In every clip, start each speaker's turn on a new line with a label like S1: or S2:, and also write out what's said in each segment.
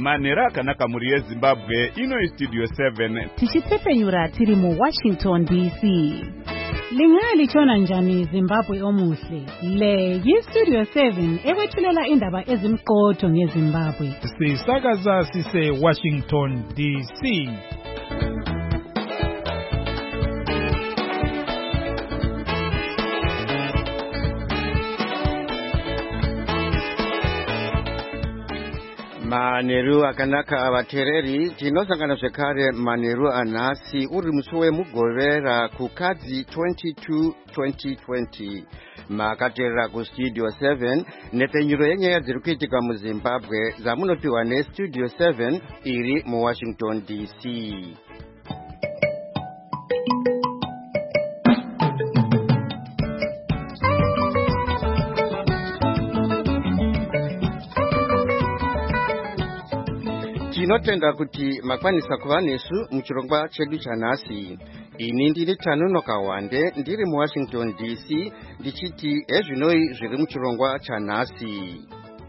S1: manhero akanaka muri yeZimbabwe. Ino Studio 7
S2: tichipfepfenyura tiri mu Washington DC. Lingalitshona njani Zimbabwe omuhle? Le yiStudio 7 ekwethulela indaba ezimqotho ngeZimbabwe.
S3: Sisakaza sise Washington DC.
S4: Manheru akanaka abatereri tinosangana zvekare manheru anhasi uri musi wemugovera kukadzi 22-2020 makateerera kuStudio 7 nhepfenyuro yenyaya dziri kuitika muZimbabwe dzamunopiwa neStudio 7 iri muWashington DC. Tinotenda kuti makwanisa kuva nesu muchirongwa chedu chanhasi. Ini ndiri Tanu Kawande ndiri muWashington DC ndichiti ezvinoi zviri muchirongwa chanhasi.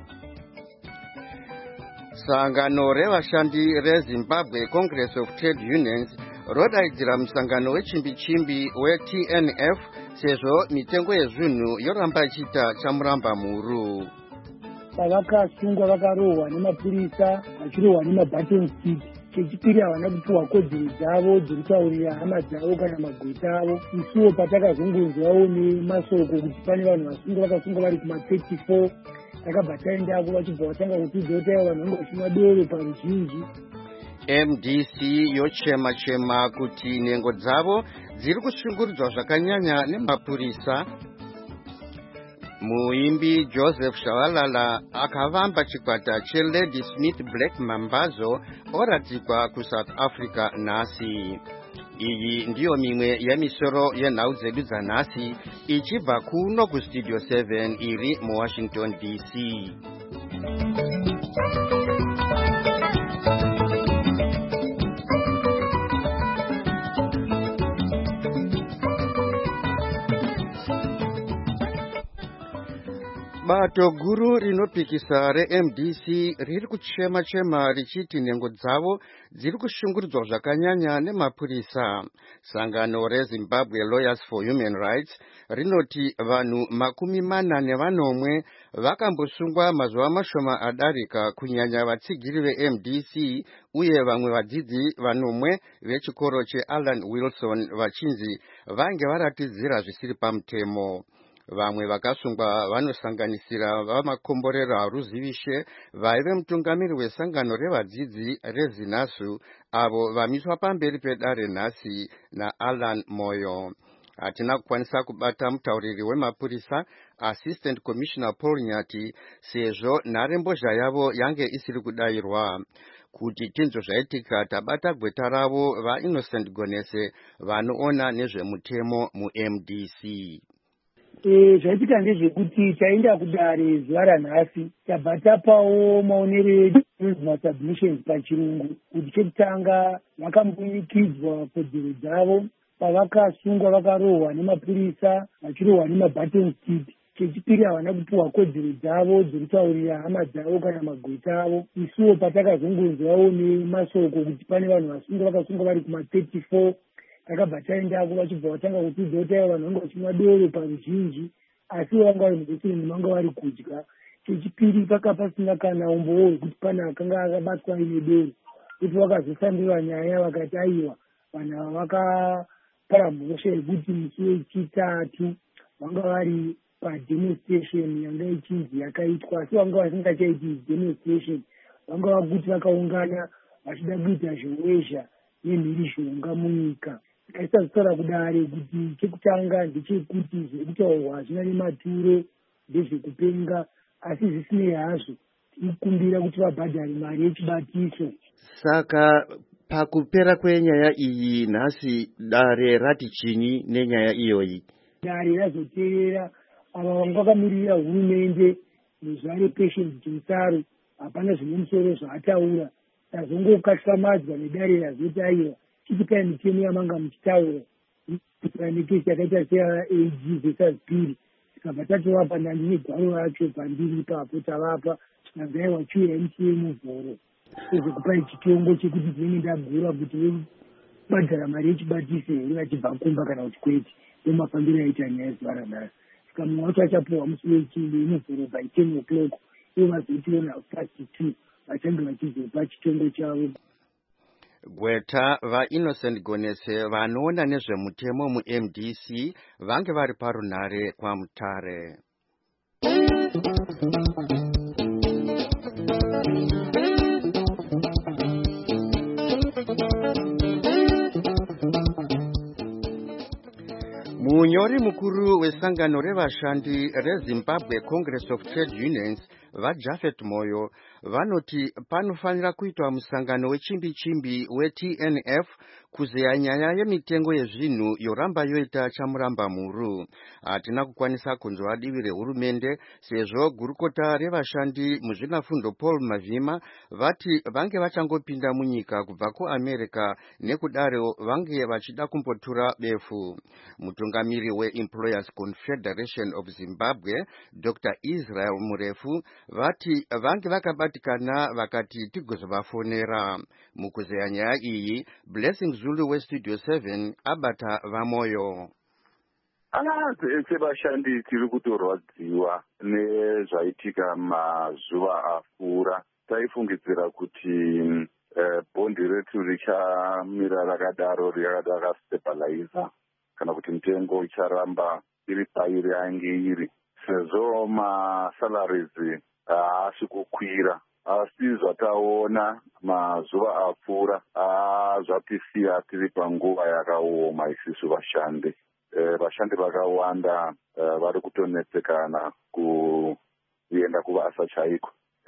S4: Sangano revashandi reZimbabwe Congress of Trade Unions rodaidzira musangano wechimbi-chimbi weTNF sezvo mitengo yezvinhu yoramba ichiita chamuramba mhuru.
S5: Vakasungwa vakarohwa nemapurisa vachirohwa nemabhatton stick. Chechipiri havana kupiwa kodzero dzavo dzekutaurira hama dzavo kana magweta avo. Isuwo patakazongonzwawo nemasoko kuti pane vanhu vakasungwa vari kuma-34 takabva taendako vachibva vatanga kutidza kuti vanhu vange vachimwa doro paruzhinji.
S4: MDC yochema-chema kuti nhengo dzavo dziri kushungurudzwa zvakanyanya nemapurisa. Muimbi Joseph Shabalala akavamba chikwata cheLady Smith Black Mambazo oradzikwa kuSouth Africa nhasi. Iyi ndiyo mimwe yemisoro yenhau dzedu dzanhasi ichibva kuno kuStudio 7 iri muWashington DC. Bato guru rinopikisa reMDC riri kuchema-chema richiti nhengo dzavo dziri kushungurudzwa zvakanyanya nemapurisa. Sangano reZimbabwe Lawyers for Human Rights rinoti vanhu 41 vakambosungwa mazuva mashoma adarika kunyanya vatsigiri veMDC uye vamwe vadzidzi 9 vechikoro cheAlan Wilson vachinzi vange varatidzira zvisiri pamutemo. Vamwe vakasungwa vanosanganisira vamakomborero haruzivishe vaive mutungamiri wesangano revadzidzi reZinasu avo vamiswa pamberi pedare nhasi naAlan Moyo. Hatina kukwanisa kubata mutauriri wemapurisa Assistant Commissioner Paul Nyati sezvo nharembozha yavo yange isiri kudayirwa. Kuti tinzwe zvaitika tabata gweta ravo vaInnocent Gonese vanoona nezvemutemo muMDC.
S5: Zvaitika ndezvekuti taenda kudare zuva ranhasi tabva tapawo maonero edu masubmissions pachirungu kuti chekutanga vakamboikidzwa kodzero dzavo pavakasungwa vakarohwa nemapurisa vachirohwa nemabhatton stick. Chechipiri havana kupiwa kodzero dzavo dzekutaurira hama dzavo kana magweta avo. Isuwo patakazongonzwawo nemasoko kuti pane vanhu vakasungwa vari kuma-34 takabva taendako vachibva vatanga kutidza kuti vanhu vange vachimwa doro paruzhinji asi vanga vari mudhesireni vanga vari kudya. Chechipiri pasina kana umbowo hwekuti pane akanga akabatwa ine doro kuti vakazosambira nyaya vakati aiwa vanhu ava vakapara mhosva yekuti musi wechitatu vanga vari pademonstration yanga ichinzi yakaitwa asi vanga vasingachaiti demonstration vanga vakuti vakaungana vachida kuita zhowezha nemhirizhonga munyika. Taisazvitaura kudare kuti chekutanga ndechekuti zvekutaurwa hazvina nematuro ndezvekupenga asi zvisinei hazvo tikumbira kuti vabhadhare mari yechibatiso.
S4: Saka pakupera kwenyaya iyi nhasi dare rati chinyi nenyaya iyoyi?
S5: Dare razoteerera ava vanga vakamirira hurumende muzuva rePatience Chimusaro hapana zvine musoro zvaataura. Tazongokatsamadzwa nedare razoti aiwa chichipai mitemo yamanga muchitaura nekesi yakaita seAG vs Piri tikabva tatovapa ndandine gwaro racho pandiri ipapo tavapa tikabva aiwa chiuya musi wemuvhuro. kuzokupai chitengo chekuti dzinenge ndagura kuti bhadhara mari yechibatise here vachibva kumba kana kuti kwete nemafambiro aita nyaya zuva ranhasi. Saka mumwe wacho achapuhwa musi wechinde inozoro by 10 o'clock ivo vazotiona past 2 vachange vachizopa chitengo chavo.
S4: Gweta vaInnocent Gonese vanoona nezvemutemo muMDC vange vari parunhare kwaMutare. Munyori mukuru wesangano revashandi reZimbabwe Congress of Trade Unions vaJafet Moyo vanoti panofanira kuitwa musangano wechimbi-chimbi weTNF kuzeya nyaya yemitengo yezvinhu yoramba yoita chamuramba muru. Hatina kukwanisa kunzwa divi rehurumende sezvo gurukota revashandi muzvinafundo Paul Mavhima vati vange vachangopinda munyika kubva kuAmerica nekudaro vange vachida kumbotura befu. Mutungamiri weEmployers Confederation of Zimbabwe Dr. Israel Murefu vati vange vakabatikana vakati tigozovafonera. Mukuzeya nyaya iyi Blessing Zulu weStudio 7 abata vamoyo.
S6: Sevashandi tiri kutorwadziwa nezvaitika mazuva apfuura. Taifungidzira kuti bhondi retu richamira rakadaro rakastabiliza kana kuti mitengo icharamba iri pairi yange iri sezvo masalaries haasi kukwira. Asi zvataona mazuva apfuura zvatisiya tiri panguva yakaoma isisu vashandi. Vashandi vakawanda vari kutonetsekana kuenda kuvasa chaiko.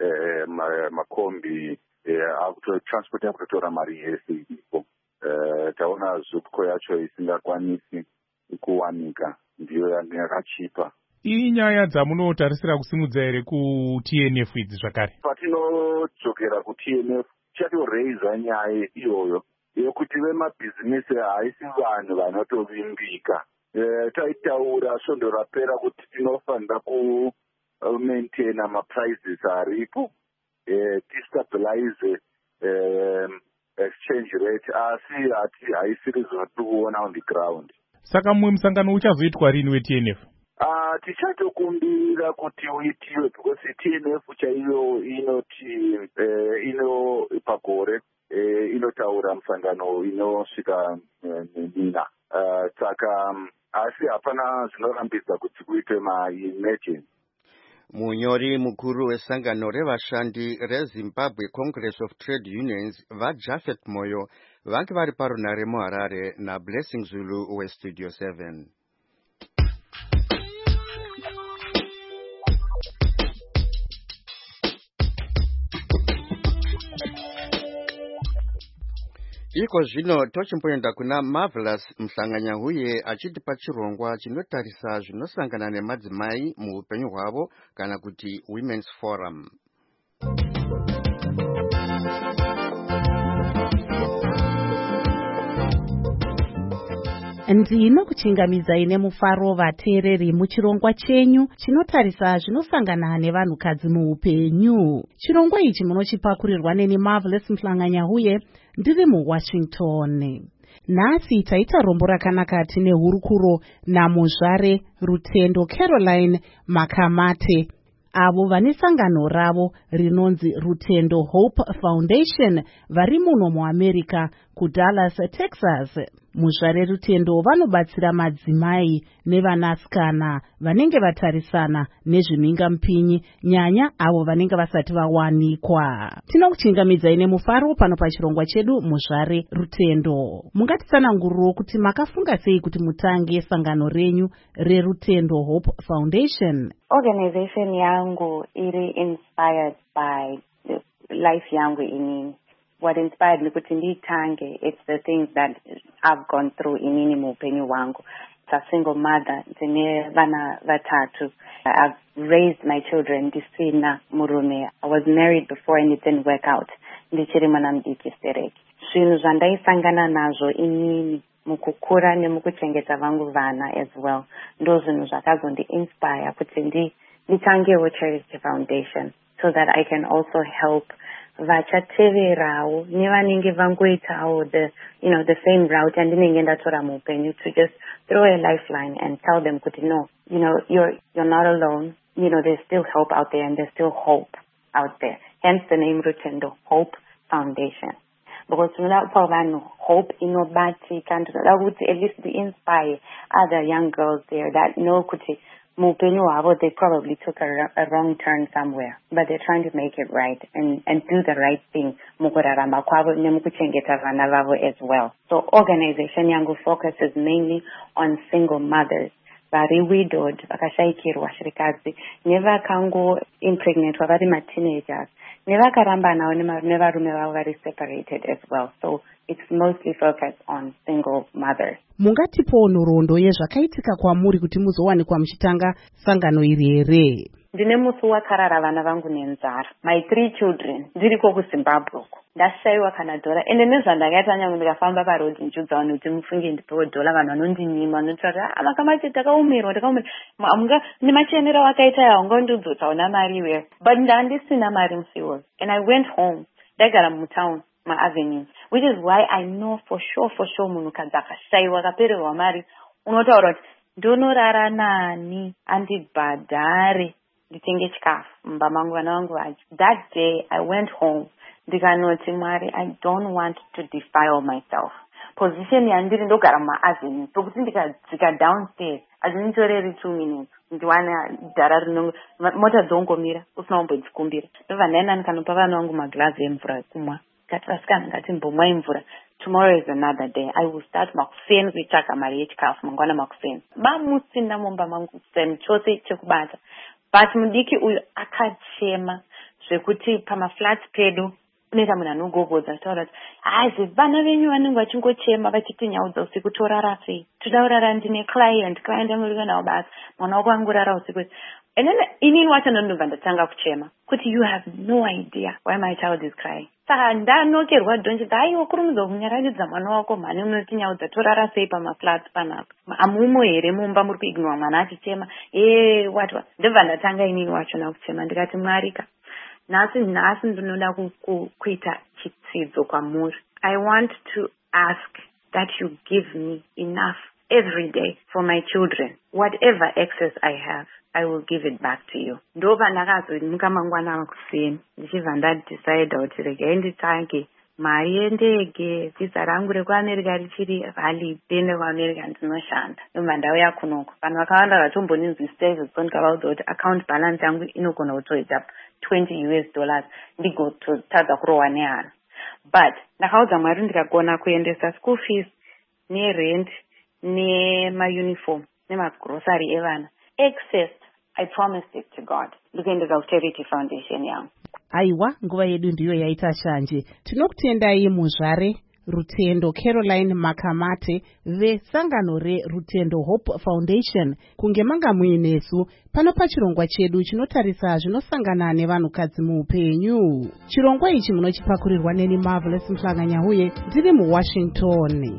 S6: Makombi transport yakutotora mari yese iripo. Taona zupco yacho isingakwanisi kuwanika ndiyo yange yakachipa.
S3: Inyaya dzamunotarisira kusimudza here kuTNF idzi zvakare?
S6: Patinodzokera kuTNF chatoraiza nyaya iyoyo yekuti vemabhizinesi haisi vanhu vanotovimbika. Taitaura svondo rapera kuti tinofanira kumaintaina maprices aripo, tistabilize exchange rate, asi haisiri zvatikuona on the ground.
S3: Saka mumwe musangano uchazoitwa rini weTNF?
S6: Tichatokumbira kuti uitiwe because TNF chaiyo inoti pagore inotaura musangano inosvika mina. Saka asi hapana zvinorambidza kuti kuitwe ma-emergency.
S4: Munyori mukuru wesangano revashandi reZimbabwe Congress of Trade Unions vaJafet Moyo vange vari parunhare muHarare naBlessing Zulu weStudio 7. Iko zvino tochimboenda kuna Marvelous Mhlanganyahuye achitipa chirongwa chinotarisa zvinosangana nemadzimai muupenyu hwavo kana kuti Women's Forum.
S2: Ndinokuchingamidza nemufaro vateereri muchirongwa chenyu chinotarisa zvinosangana nevanhukadzi muupenyu. Chirongwa ichi munochipakurirwa neni Marvelous Mhlanganyahuye ndiri muWashington. Nhasi taita rombo rakanaka tine hurukuro namuzvare Rutendo Caroline Makamate avo vane sangano ravo rinonzi Rutendo Hope Foundation vari muno muAmerica kuDallas, Texas. Muzvare Rutendo vanobatsira madzimai nevanasikana vanenge vatarisana nezvimhingamupinyi, nyanya avo vanenge vasati vawanikwa. Tinokuchingamidzai nemufaro pano pachirongwa chedu muzvare Rutendo. Mungatitsananguriro kuti makafunga sei kuti mutange sangano renyu reRutendo Hope Foundation?
S7: Organization yangu iri inspired by life yangu inini. What inspired me kuti nditange, it's the things that I've gone through inini muupenyu wangu. It's a single mother, ndine vana vatatu. I've raised my children ndisina murume. I was married before and it didn't work out. Ndichiri mwana mudiki stereki. Zvinhu zvandaisangana nazvo inini mukukura nemukuchengeta vangu vana as well. Ndo zvinhu zvakazondi-inspire kuti nditangewo Charity Foundation so that I can also help vachateverawo nevanenge vangoitawo the same route andinenge ndatora muupenyu, to just throw a lifeline and tell them kuti no, you're not alone. There's still help out there and there's still hope out there. Hence the name Rutendo, Hope Foundation. Because for hope inobatika, and at least to inspire other young girls there that know kuti muupenyu wavo they probably took a wrong turn somewhere, but they're trying to make it right and do the right thing mukurarama kwavo nemukuchengeta vana vavo as well. So organization yangu focuses mainly on single mothers, vari widowed, vakashaikirwa shirikadzi, nevakango impregnatwa vari mateenagers, nevakarambanawo nevarume vavo vari separated as well. So it's mostly focused on single mothers.
S2: Mungatipowo nhoroondo yezvakaitika kwamuri kuti muzowanikwa muchitanga sangano iri here?
S7: Ndine musi wakarara vana vangu nenzara, my 3 children, ndiriko kuZimbabwe uko. Ndashayiwa kana dhora, ende nezvandakaita nyange ndikafamba parodhi ndichiudza vanhu kuti mufunge ndipewo dhora, vanhu vanondinyima vanoti makamache takaumirwa nemachenero wakaita yaungondidzota una mari where, but ndandisina mari musiwo, and I went home, ndagara mutown maAvenue, which is why I know for sure munhukadzi akashayiwa akapererwa mari unotaura kuti ndonorara nani andibhadhare nditenge chikafu mumba mangu vana vangu vacho. That day I went home ndikanoti Mwari, I don't want to defile myself. Position yandiri ndogara muAvenue, sokuti ndikadzika downstairs hazvinditoreri 2 minutes ndiwane dhara mota dzongomira usina kumbodzikumbira. Ndobva ndaenda ndikanopa vana vangu maglazi emvura ekumwa. Ngati vasikana ngatimbomwai mvura. Tomorrow is another day. I will start makufeni kuitsvaka mari yechikafu mangwana makufeni. Bamusina mumba mangu semu chose chekubata. But mudiki uyu akachema zvekuti pamaflats pedu unoita munhu anogogodza taura kuti hazi vana venyu vanenge vachingochema vachiti nyaudza usiku torara sei, toda kurara ndine client anoriwa nawo basa, mwana wako angorara usiku. And then inini wacho ndinobva ndatanga kuchema kuti you have no idea why my child is crying. Saka ndanokerwa dhonje haiwa kurumidza kunyaradza mwana wako mhani unoti nyaudza torara sei pamaflats panapa, amumo here mumba muri kuignora mwana achichema what. Ndobva ndatanga inini wacho nakuchema ndikati Mwarika, nhasi ndinoda kuita chitsidzo kwamuri. I want to ask that you give me enough every day for my children. Whatever excess I have, I will give it back to you. Ndobva ndakazomuka mangwana makuseni ndichibva ndadecide kuti regai nditsvake mari yendege, visa rangu rekuAmerica richiri valipe nekuAmerica ndinoshanda. Ndobva ndauya kunoko. Vanhu vakawanda vatomboninzwi service ndikavaudza kuti account balance yangu inogona kutoita $20 ndigototadza kurohwa nehana. But ndakaudza Mwari ndikagona kuendesa school fees nerent nemauniform nemagrocery evana, excess I promised it to God. Ndikuendesa kuCharity Foundation yangu.
S2: Aiwa, nguva yedu ndiyo yaita shanje. Tinokutendai muzvare Rutendo Caroline Makamate vesangano reRutendo Hope Foundation kunge manga muinesu pano pachirongwa chedu chinotarisa zvinosangana nevanhukadzi muupenyu. Chirongwa ichi munochipakurirwa neni Marvelous Mhlanga-Nyahuye ndiri muWashington.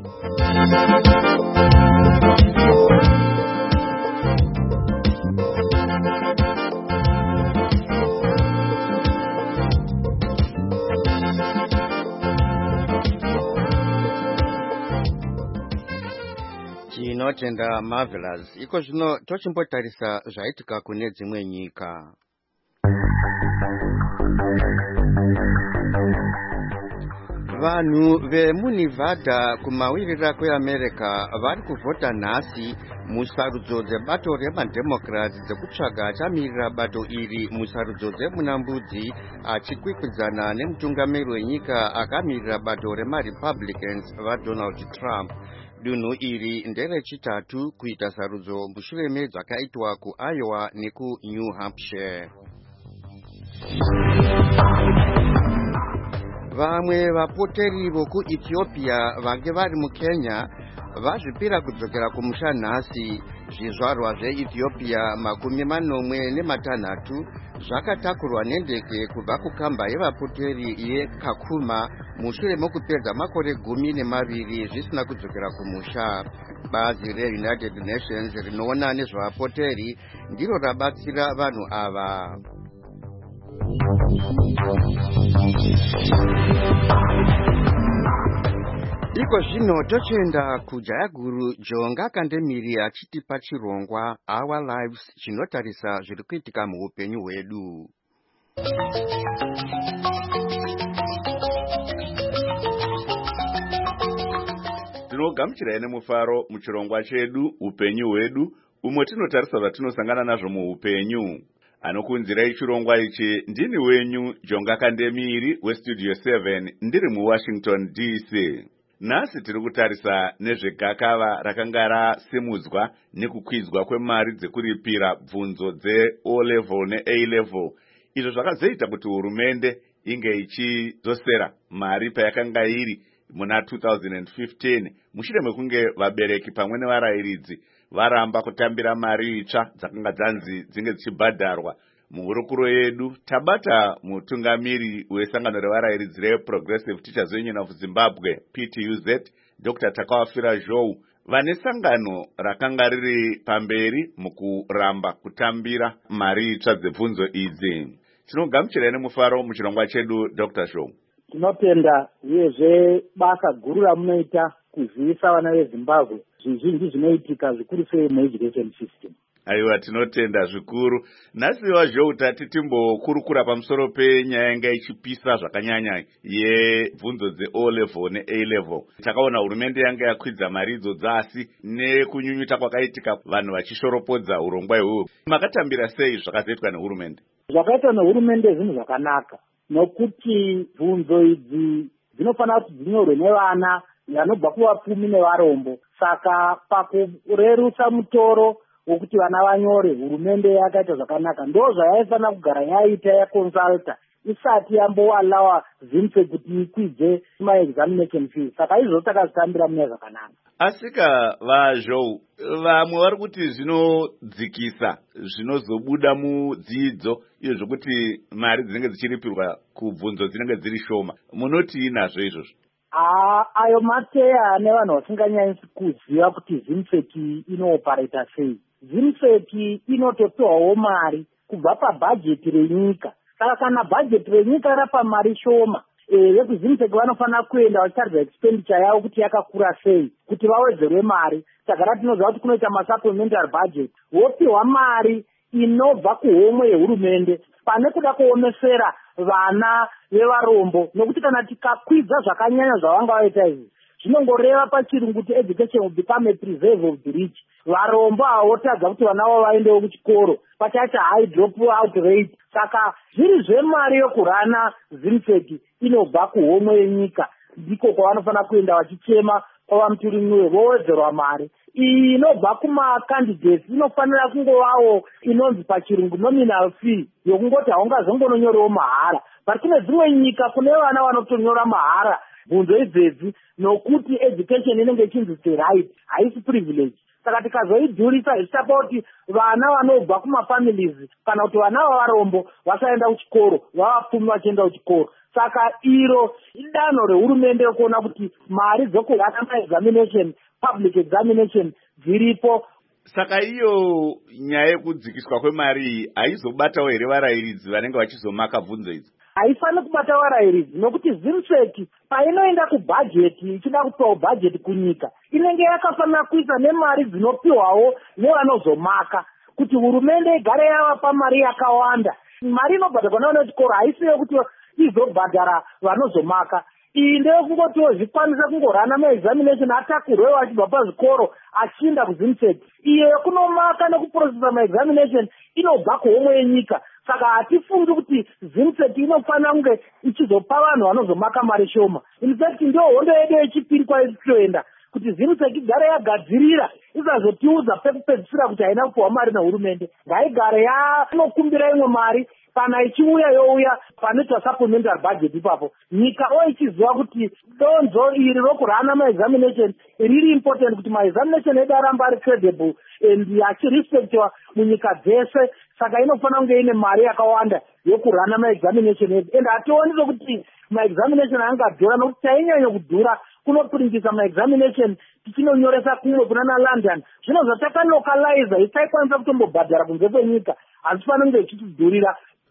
S4: Tinotenda Marvelous. Iko zvino tochimbotarisa zvaitika kune dzimwe nyika. Vanhu vemuNevada kumawirira kweAmerica vari kuvhota nhasi musarudzo dzebato remadhemokratsi dzekutsvaga achamirira bato iri musarudzo dzemunambudzi, achikwikwidzana nemutungamiri wenyika akamirira bato remaRepublicans vaDonald Trump. Dunhu iri nderechitatu kuita sarudzo mushure medzakaitwa kuIowa nekuNew Hampshire. Vamwe vapoteri vokuEthiopia vange vari muKenya vazvipira kudzokera kumusha nhasi. Zvizvarwa zveEthiopia 60 zvakatakurwa nendege kubva kukamba yevapoteri yeKakuma mushure mokupedza makore 12 zvisina kudzokera kumusha. Bazi reUnited Nations rinoona nezvavapoteri ndiro rabatsira vanhu ava. iko zvino tochenda kujaya guru Jonga Kandemiri achitipa chirongwa Our Lives chinotarisa zviri kuitika muupenyu hwedu.
S1: Tinogamuchirai nemufaro muchirongwa chedu upenyu hwedu, umwe tinotarisa zvatinosangana nazvo muupenyu. Anokunzirai chirongwa ichi ndini wenyu Jonga Kandemiri weStudio 7 ndiri muWashington DC. Nhasi tiri kutarisa nezvegakava rakanga rasimudzwa nekukwidzwa kwemari dzekuripira bvunzo dzeO level neA level. Izvo zvakazoita kuti hurumende inge ichidzosera mari payakanga iri muna 2015 mushure mekunge vabereki pamwe nevarayiridzi varamba kutambira mari itsva dzakanga dzanzi dzinge dzichibhadharwa. Muhurukuro yedu tabata mutungamiri wesangano revarayiridzi reProgressive Teachers Union of Zimbabwe PTUZ, Dr. Takawafira Zhou, vane sangano rakanga riri pamberi mukuramba kutambira mari itsva dzebvunzo idzi. Tinogamuchirai nemufaro muchirongwa chedu Dr. Zhou.
S5: Tinotenda uyezve basa guru ramunoita kuzivisa vana veZimbabwe zvizhinji zvinoitika zvikuru sei mueducation system.
S1: Aiwa, tinotenda zvikuru. Nhasiwa Zhou tati timbokurukura pamusoro penyaya yanga ichipisa zvakanyanya yebvunzo dzeO level neA level. Takaona hurumende yanga yakwidza mari idzodzo asi nekunyunyuta kwakaitika vanhu vachishoropodza urongwa ihwohwo. Makatambira sei zvakazoitwa nehurumende?
S5: Zvakaitwa nehurumende zvinhu zvakanaka, nokuti bvunzo idzi dzinofanira kuti dzinyorwe nevana vanobva kuvapfumi nevarombo. Saka pakurerutsa mutoro wokuti vana vanyore, hurumende yakaita zvakanaka. Ndo zvayaifanira kugara yaita yakonsulta isati yamboalawa ZIMFE kuti ikwidze maexamination fees. Saka izvo takazitambira mune zvakanaka.
S1: Asika vaZhou, vamwe vari kuti zvinodzikisa zvinozobuda mudzidzo iyo zvokuti mari dzinenge dzichiripirwa kubvunzo dzinenge dziri shoma. Munoti nazvo izvozvo?
S5: Ayo mateya ane vanhu vasinganyanyisi kuziva kuti ZIMFE inooperaita sei. ZIMFE inotopiwawo mari kubva pabhajeti renyika. Saka kana bhajeti renyika rapa mari shoma, vekuzimfe vanofanira kuenda vachitarisa expenditure yavo kuti yakakura sei kuti vawedzerwe mari. Saka tinoziva kuti kunoita masupplementary budget, vopiwa mari inobva kuhomwe yehurumende pane kuda kuomesera vana vevarombo, nokuti kana tikakwidza zvakanyanya zvavanga vaita izvi zvinongoreva pachirungu kuti education will become a preserve of the rich. Varombo havotadza kuti vana vavo vaendewo kuchikoro, pachaita high drop out rate. Saka zviri zvemari yokurana ZIMFE inobva kuhomwe yenyika, ndiko kwavanofanira kuenda vachichema kwavamutirimwe vowedzerwa mari. Iyi inobva kumacandidates inofanira kungovawo inonzi pachirungu nominal fee, yokungoti haungazongononyorewo mahara. But kune dzimwe nyika kune vana vanotonyora mahara bvunzo idzedzi, nokuti education inenge ichinzi it's a right, haisi privilege. Saka tikazoidhurisa zvichapa kuti vana vanobva kumafamilies kana kuti vana vavarombo vasaenda kuchikoro, vavapfumi vachienda kuchikoro. Saka iro idanho rehurumende yokuona kuti mari dzokurana maexamination, public examination dziripo.
S1: Saka iyo nyaya yekudzikiswa kwemari haizobatawo here varayiridzi vanenge vachizomaka bvunzo idzi?
S5: Haifani kubata varayiridzi, nokuti ZIMFE painoenda kubhajeti ichida kupiwawo bhajeti kunyika inenge yakafanira kuisa nemari dzinopiwawo nevanozomaka, kuti hurumende igare yavapa mari yakawanda. Mari inobhadharwa nevana vechikoro haisi yokuti izobhadhara vanozomaka. Iyi ndeyekuti zvikwanisa kungorana maexamination atakurwe achibva pazvikoro achienda kuZIMFE. Iyo yekunomaka nekuprocessa maexamination inobva kuhomwe yenyika. Saka hatifungi kuti ZIMFE inofanira kunge ichizopa vanhu vanozomaka mari shoma. In fact ndio hondo yedu yechipiri kwaitoenda kuti ZIMFE igare yagadzirira isazotiudza pekupedzisira kuti haina kupiwa mari nehurumende. Ngaigare yanokumbira imwe mari, kana ichiuya youya panoitwa supplementary budget ipapo. Nyika ichiziva kuti donzo iri rokurana maexamination riri important, kuti maexamination edu aramba ari credible and achirespectiwa munyika dzese. Saka inofanira kunge ine mari yakawanda yokurana maexamination edu. And hationi sokuti maexamination angadhura, nokuti chainyanya kudhura kunopiringisa maexamination tichinonyoresa kumwe kuna London. Zvino zvatakalocaliza isaikwanisa kutombobhadhara kunze kwenyika, hazvifanira kunge ichitidhurira.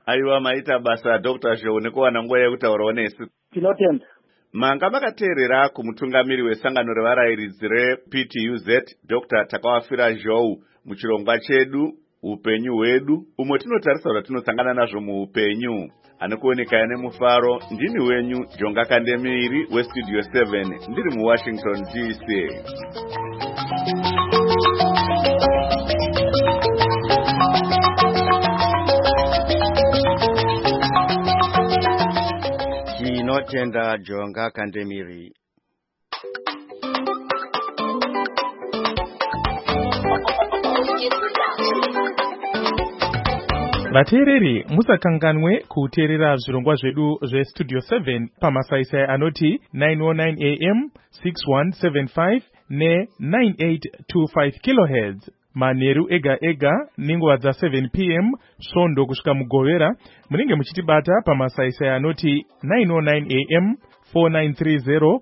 S1: Aiwa maita basa Dr. Zhou nekuwana nguva yekutaurawo nesu.
S5: Tinotenda.
S1: Manga makateerera kumutungamiri wesangano revarayiridzi rePTUZ Dr. Takawafira Zhou muchirongwa chedu upenyu hwedu umwe tinotarisa kuti tinosangana nazvo muupenyu. Anokuonekaya nemufaro ndini wenyu Jonga Kandemiri weStudio 7 ndiri muWashington DC.
S4: Tinotenda Jonga Kandemiri.
S3: Vateereri musakanganwe kuteerera zvirongwa zvedu zveStudio 7 pamasaisai anoti 909 AM, 6175 ne9825 kHz. Manheru ega ega ninguva dza7 PM svondo kusvika mugovera munenge muchitibata pamasaisai anoti 909 AM, 4930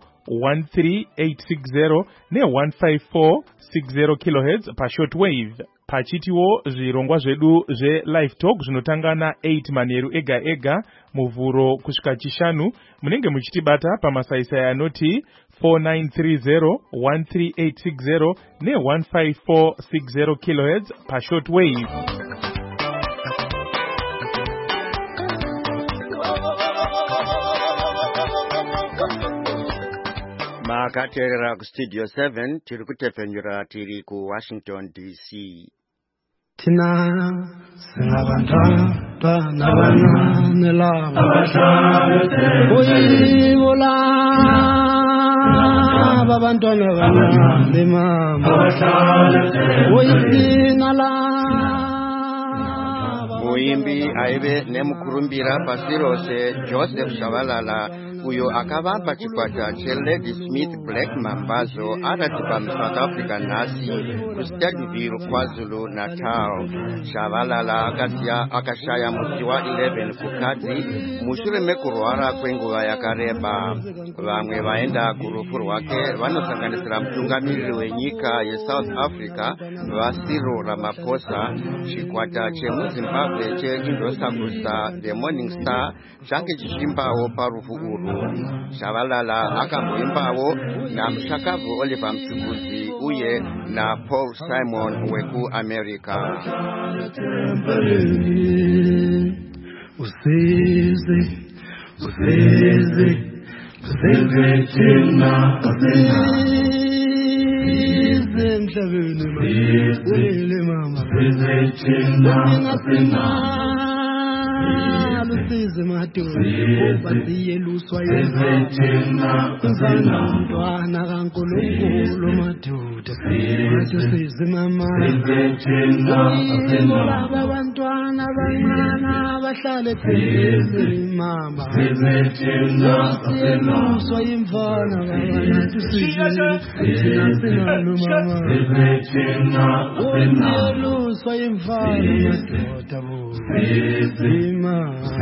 S3: 13860 ne15460 kHz pashortwave. Pachitiwo zvirongwa zvedu zve-live talk zvinotanga na8 manheru ega ega muvhuro kusvika chishanu munenge muchitibata pamasaisai anoti 4930 13860 ne15460 kHz pashortwave.
S4: Makateerera kuStudio 7 tiri kutepenyura tiri kuWashington DC.
S8: Tina singabantwana abancane labo oyibola abantwana abancane mama oyithina la
S4: muimbi aive nemukurumbira pasi rose Joseph Shabalala uyo akavapa chikwata cheLady Smith Black Mambazo aratipa muSouth Africa nhasi kuStadville KwaZulu Natal. Shabalala akashaya musi wa 11 kukadzi mushure mekurwara kwenguva yakareba. Vamwe vaenda kurufu rwake vanosanganisira mutungamiriri wenyika yeSouth Africa Cyril Ramaphosa, chikwata chemuZimbabwe cheIndosagusa The Morning Star chake chichimbawo parufu uru. Shabalala akamboimbawo namushakabvu Oliver Mtsiguzi uye na Paul Simon weku America.
S8: Size madodana basiyeluswa yezethina ntwana kaNkulunkulu madoda size mama yezethina abantwana abancane abahlale phansi mama yezethina siyeluswa imfana kabantu sinalo mama yezethina siyeluswa imfana madoda Sima,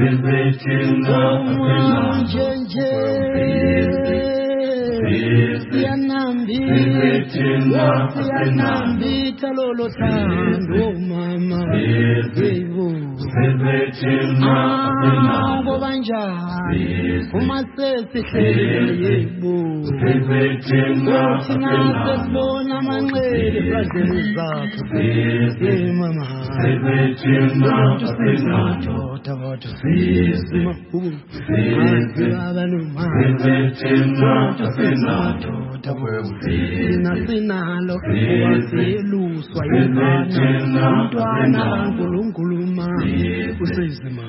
S8: Sianambi, talolo tando mama, Ango banjani, umasesi yebu, Sinase bona manwele brazili zatu, mama, Tawatu sisima abanuma sinalo wasiluswa yimana ntwana kaNkulunkulu usizima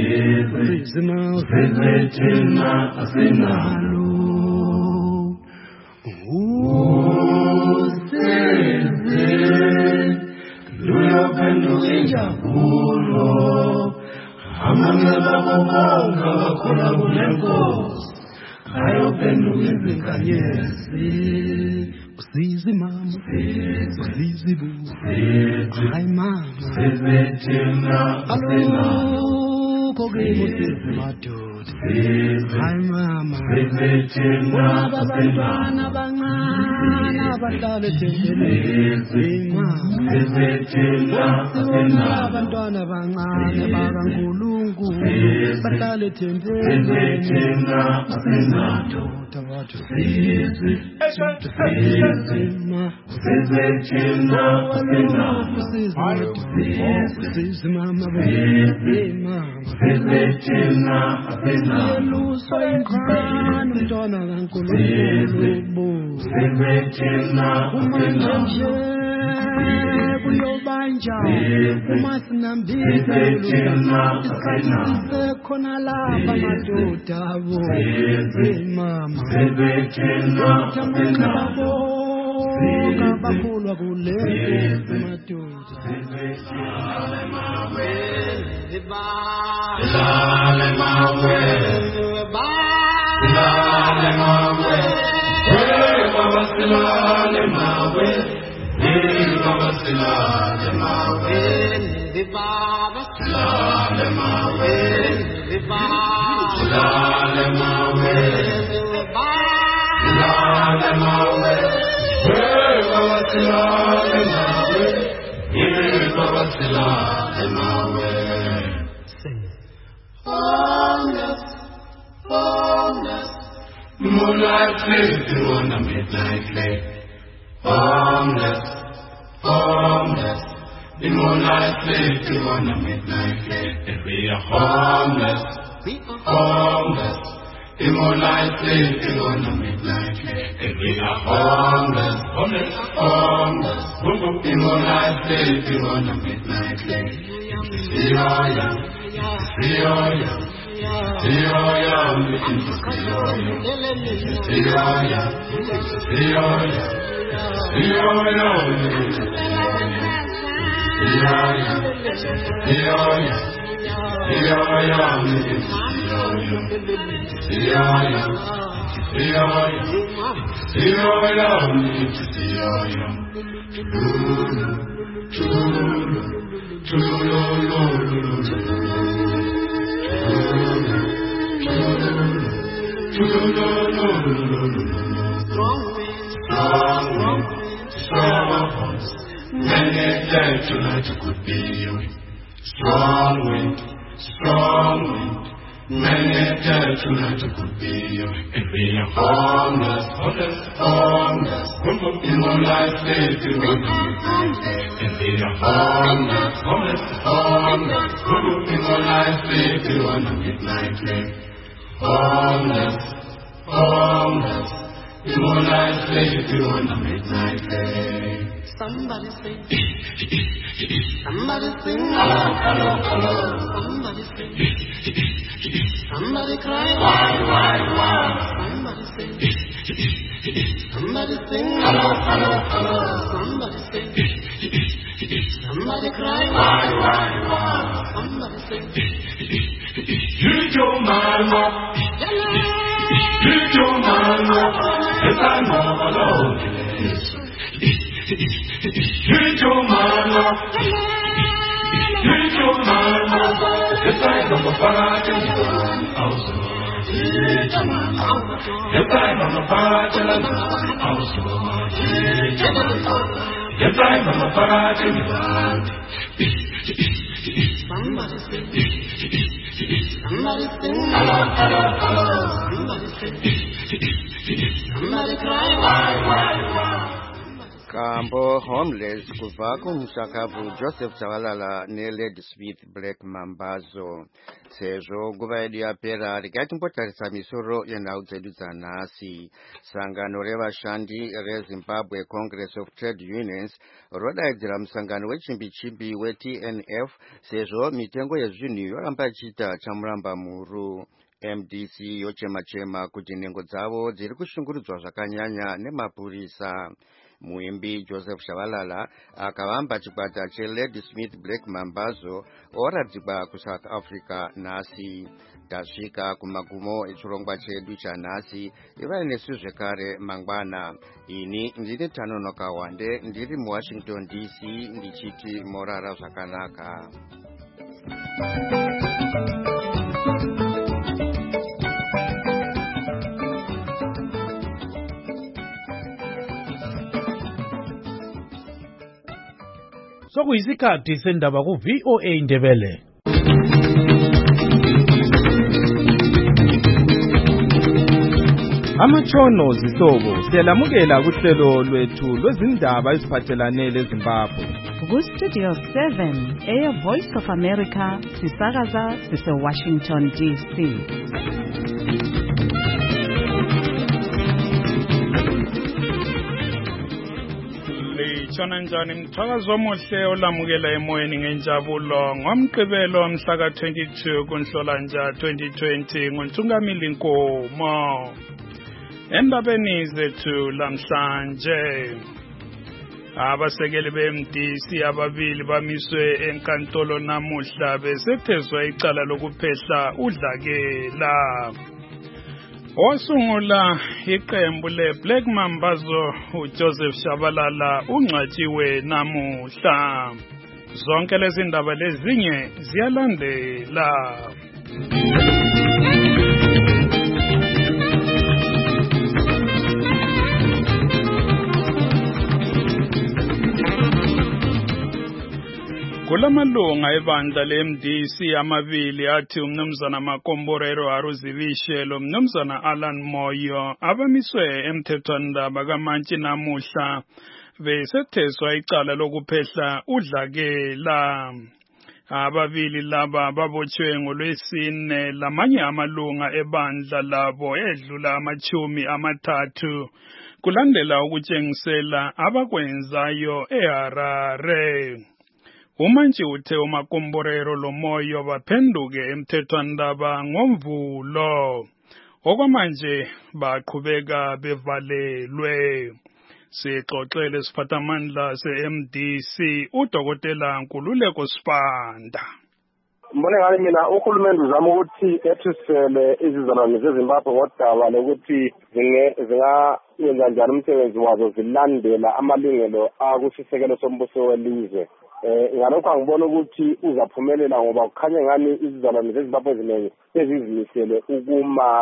S8: asinalo luyophenduka injabulo amangela bonke bakhona kulenkosi ayophenduka izinkanyezi usizi mama usizi bu hayi mama alukho kimusizi madoda hayi mama abantwana abancane bafana bahlale tendele abantwana bancane bakaNkulunkulu bahlale tendele kuyobanja uma sinambile isikhathi khona lapha madoda abo mama tamabo kabakhulwa kule madoda lale mawe lale mawe lale mawe lale mawe Baba Silale Mawe, Baba Silale Mawe, Baba Silale Mawe, Silale Mawe, Baba Silale Mawe, Baba Silale Mawe. Homeless, homeless, moonlight sleeping on a midnight lake. Homeless, homeless, the moonlight sleeping on a midnight lake. If we are homeless, homeless, the moonlight sleeping on a midnight lake. If we are homeless, homeless, homeless, the moonlight sleeping on a midnight lake. Sioya, Sioya, Sioya, Sioya, Sioya. Many days tonight could be you. Strong wind, many days tonight could be you. If we are homeless, homeless, homeless, in moonlight sleeping on the midnight lake. If we are homeless, homeless, homeless, in moonlight sleeping on the midnight lake. Homeless, homeless, in moonlight sleeping on the midnight lake. Somebody sing, somebody sing, hello, hello, hello. Somebody sing, somebody cry, why. Somebody sing, somebody sing, hello, hello, hello. Somebody sing, somebody cry, why. Somebody sing, you don't mind what, you don't mind what, yes I know alone. Treat your mama, treat your mama, if I don't know what I can do, also. Treat your mama, if I don't know what I can do, also. If I don't know what I can do, somebody sing, hello, hello, hello. Somebody sing, somebody cry, why. Kambo homeless kuva kumshakavu Joseph Chavalala ne Lady Smith Black Mambazo sezvo nguva yedu yapera rikatimbotarisa misoro yenhau dzedu dzanhasi. Sangano revashandi reZimbabwe Congress of Trade Unions rodaidzira musangano wechimbi-chimbi weTNF sezvo mitengo yezvinhu yoramba ichiita chamuramba mhuru. MDC yochema-chema kuti nhengo dzavo dziri kushungurudzwa zvakanyanya nemapurisa. Muimbi Joseph Shabalala akavamba chikwata cheLady Smith Black Mambazo oradzikwa kuSouth Africa nhasi. Tasvika kumagumo echirongwa chedu chanhasi. Ivai nesu zvekare mangwana. Ini ndini Tanonoka Wande ndiri muWashington DC ndichiti morara zvakanaka.
S9: sokuyisikhathi sendaba ku VOA Ndebele.
S10: Amatshono zisobo siyalamukela kuhlelo lwethu lwezindaba eziphathelane leZimbabwe.
S11: Ku-Studio 7 Air Voice of America sisakaza sise-Washington DC.
S12: Litshona njani mthakazo omuhle olamukela emoyeni ngenjabulo ngomgqibelo mhla ka-22 kuNhlolanja 2020 nguNtungamili Nkomo. Endabeni zethu lamhlanje, abasekeli be-MDC ababili bamiswe enkantolo namuhla besethezwa icala lokuphehla udlakela. Osungula iqembu le-Black Mambazo uJoseph Shabalala ungcwatshiwe namuhla. Zonke lezi ndaba lezinye ziyalandela. Kulamalunga ebandla le-MDC amabili athi umnumzana Makomborero Haruzivishe lo mnumzana Alan Moyo abamiswe emthethwandaba kaMantshi namuhla besethezwa icala lokuphehla udlakela. Ababili laba babotshwe ngoLwesine lamanye amalunga ebandla labo edlula 30 kulandela ukutshengisela abakwenzayo eHarare. uMantshi uthe uMakomborero loMoyo baphenduke emthethwandaba ngoMvulo. Okwamanje baqhubeka bevalelwe. Sixoxele siphathamandla se-MDC uDokotela Nkululeko Sipanda.
S13: Mbone ngani mina uhulumende uzama ukuthi ethisele izizalwane zeZimbabwe ngodaba lokuthi zingayenza njani umsebenzi wazo zilandela amalungelo akusisekelo sombuso welizwe. Ngalokho angibona ukuthi uzaphumelela ngoba kukhanya ngani izizalwane zeZimbabwe eziningi sezizimisele ukuma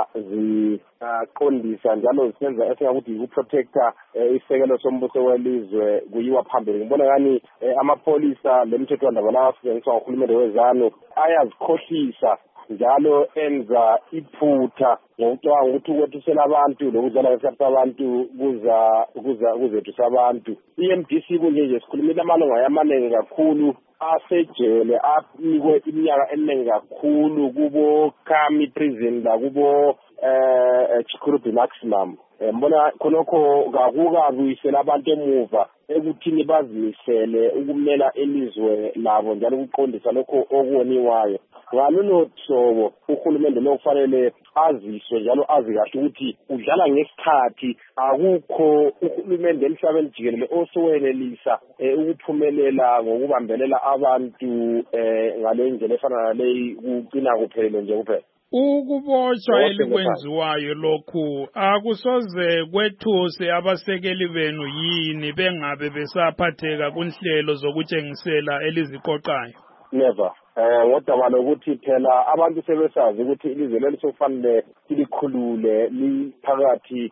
S13: ziqondisa njalo zisenza esingakuthi ukuprotecta isekelo sombuso welizwe kuyiwa phambili. Ngibona ngani amapholisa lemthethwandaba lawa asebenziswa nguhulumende wezanu ayazikhohlisa njalo enza iphutha ngokucabanga ukuthi ukwethisela abantu lokudlala ngesikhathi sabantu kuzethusa abantu. I-MDC kunje nje sikhulumile amalunga amaningi kakhulu asejele anikwe iminyaka eminingi kakhulu kubo Kami prison la kubo Chikurubi maximum. Mbona khonokho kakukabuyisela abantu emuva ekuthini bazimisele ukumela elizwe labo njalo ukuqondisa lokho okuwoniwayo. Ngalolo hlobo uhulumende lo kufanele aziswe njalo azi kahle ukuthi udlala ngesikhathi akukho uhulumende emhlabeni jikelele osowenelisa ukuphumelela ngokubambelela abantu ngale ndlela efana naleyi kucina kuphelele nje kuphela.
S12: Ukubotshwa elikwenziwayo lokhu akusoze kwethuse abasekeli benu yini bengabe besaphatheka kunhlelo zokutshengisela eliziqoqayo?
S13: Never. Ngodaba lokuthi phela abantu sebesazi ukuthi ilizwe leli sokufanele likhulule liphakathi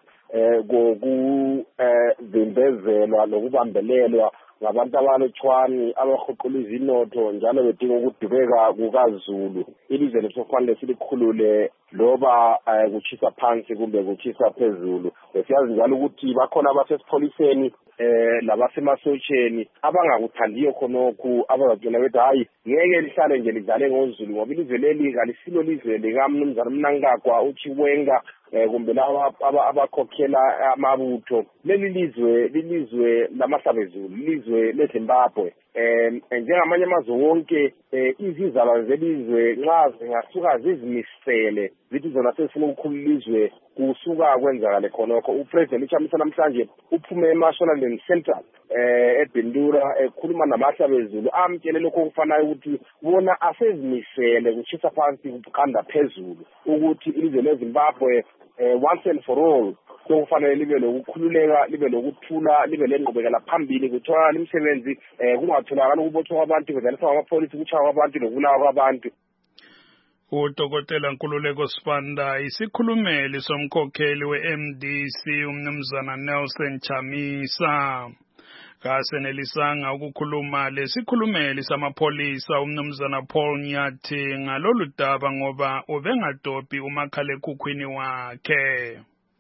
S13: kokuvimbezelwa nokubambelelwa ngabantu abalotshwani abahuqula izinotho njalo bedinga ukudubeka kukaZulu. Ilizwe lethu kufanele silikhulule loba kuchisa phansi kumbe kuchisa phezulu. Siyazi njalo ukuthi bakhona abasesipholiseni labasemasotsheni abangakuthandiyo khonokhu abazagcina bethi hayi ngeke lihlale nje lidlale ngoZulu ngoba ilizwe leli kalisilo lizwe likamnumzana Mnangagwa uChiwenga kumbe laba abakhokhela amabutho. Leli lilizwe lamahlabezulu, ilizwe leZimbabwe. Njengamanye amazwe wonke izizalwane zelizwe nxa zingasuka zizimisele zithi zona sesifuna ukukhulula ilizwe kusuka kwenzakale khonokho. Upresident Chamisa namhlanje uphume eMashonaland Central eBindura ekhuluma namahlabezulu amtshele lokho okufanayo ukuthi bona asezimisele kuchisa phansi kuqanda phezulu ukuthi ilizwe leZimbabwe once and for all sokufanele libe lokukhululeka, libe lokuthula, libe lenqubekela phambili, kutholakala imisebenzi, kungatholakala ukubotshwa kwabantu, kudlaliswa amapholisi, ukutshaywa kwabantu nokubulawa kwabantu.
S12: uDokotela Nkululeko Sipanda isikhulumeli somkhokheli we-MDC umnumzana Nelson Chamisa. kasenelisanga ukukhuluma lesikhulumeli samapholisa umnumzana Paul Nyathi ngalolu daba ngoba ubengadobhi umakhalekhukhwini wakhe.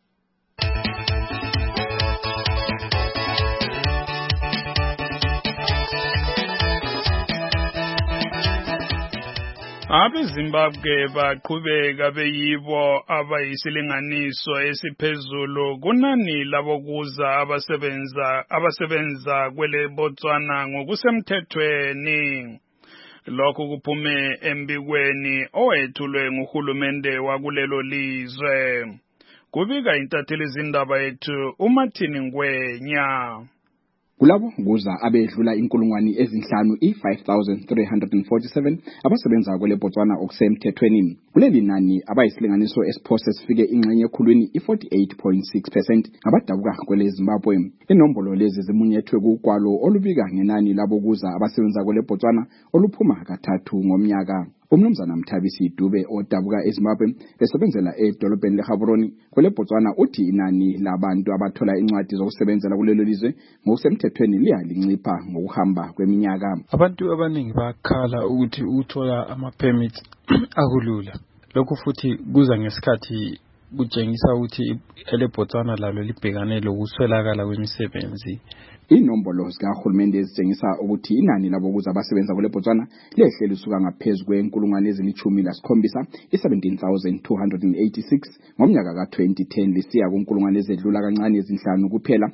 S12: AbeZimbabwe baqhubeka beyibo abayisilinganiso esiphezulu kunani labokuza abasebenza kwele Botswana ngokusemthethweni. Lokhu kuphume embikweni owethulwe nguhulumende wakulelo lizwe. Kubika intatheli zindaba yethu uMartin Ngwenya.
S14: Kulabo kuza abedlula inkulungwane ezinhlanu i-5,347 abasebenza kwele Botswana okusemthethweni. Kuleli nani abayisilinganiso esiphose sifike ingxenye ekhulwini i-48.6% abadabuka kwele Zimbabwe. Inombolo lezi zimunyethwe kugwalo olubika ngenani labo kuza abasebenza kwele Botswana oluphuma kathathu ngomnyaka. Umnumzana Mthabisi Dube odabuka eZimbabwe esebenzela edolobheni leGaborone kwele Botswana uthi inani labantu abathola incwadi zokusebenzela kulelo lizwe ngokusemthethweni liyalincipha ngokuhamba kweminyaka.
S15: Abantu abaningi bakhala ukuthi uthola ama-permits akulula. Lokhu futhi kuza ngesikhathi kutshengisa ukuthi ele Botswana lalo libhekane lokuswelakala kwemisebenzi.
S14: Inombolo zikahulumende ezitshengisa ukuthi inani labo kuza abasebenza kule Botswana lehle lisuka ngaphezulu kwenkulungwane ezili-17 i-17,286 ngomnyaka ka-2010 lisiya kunkulungwane ezedlula kancane ezinhlanu kuphela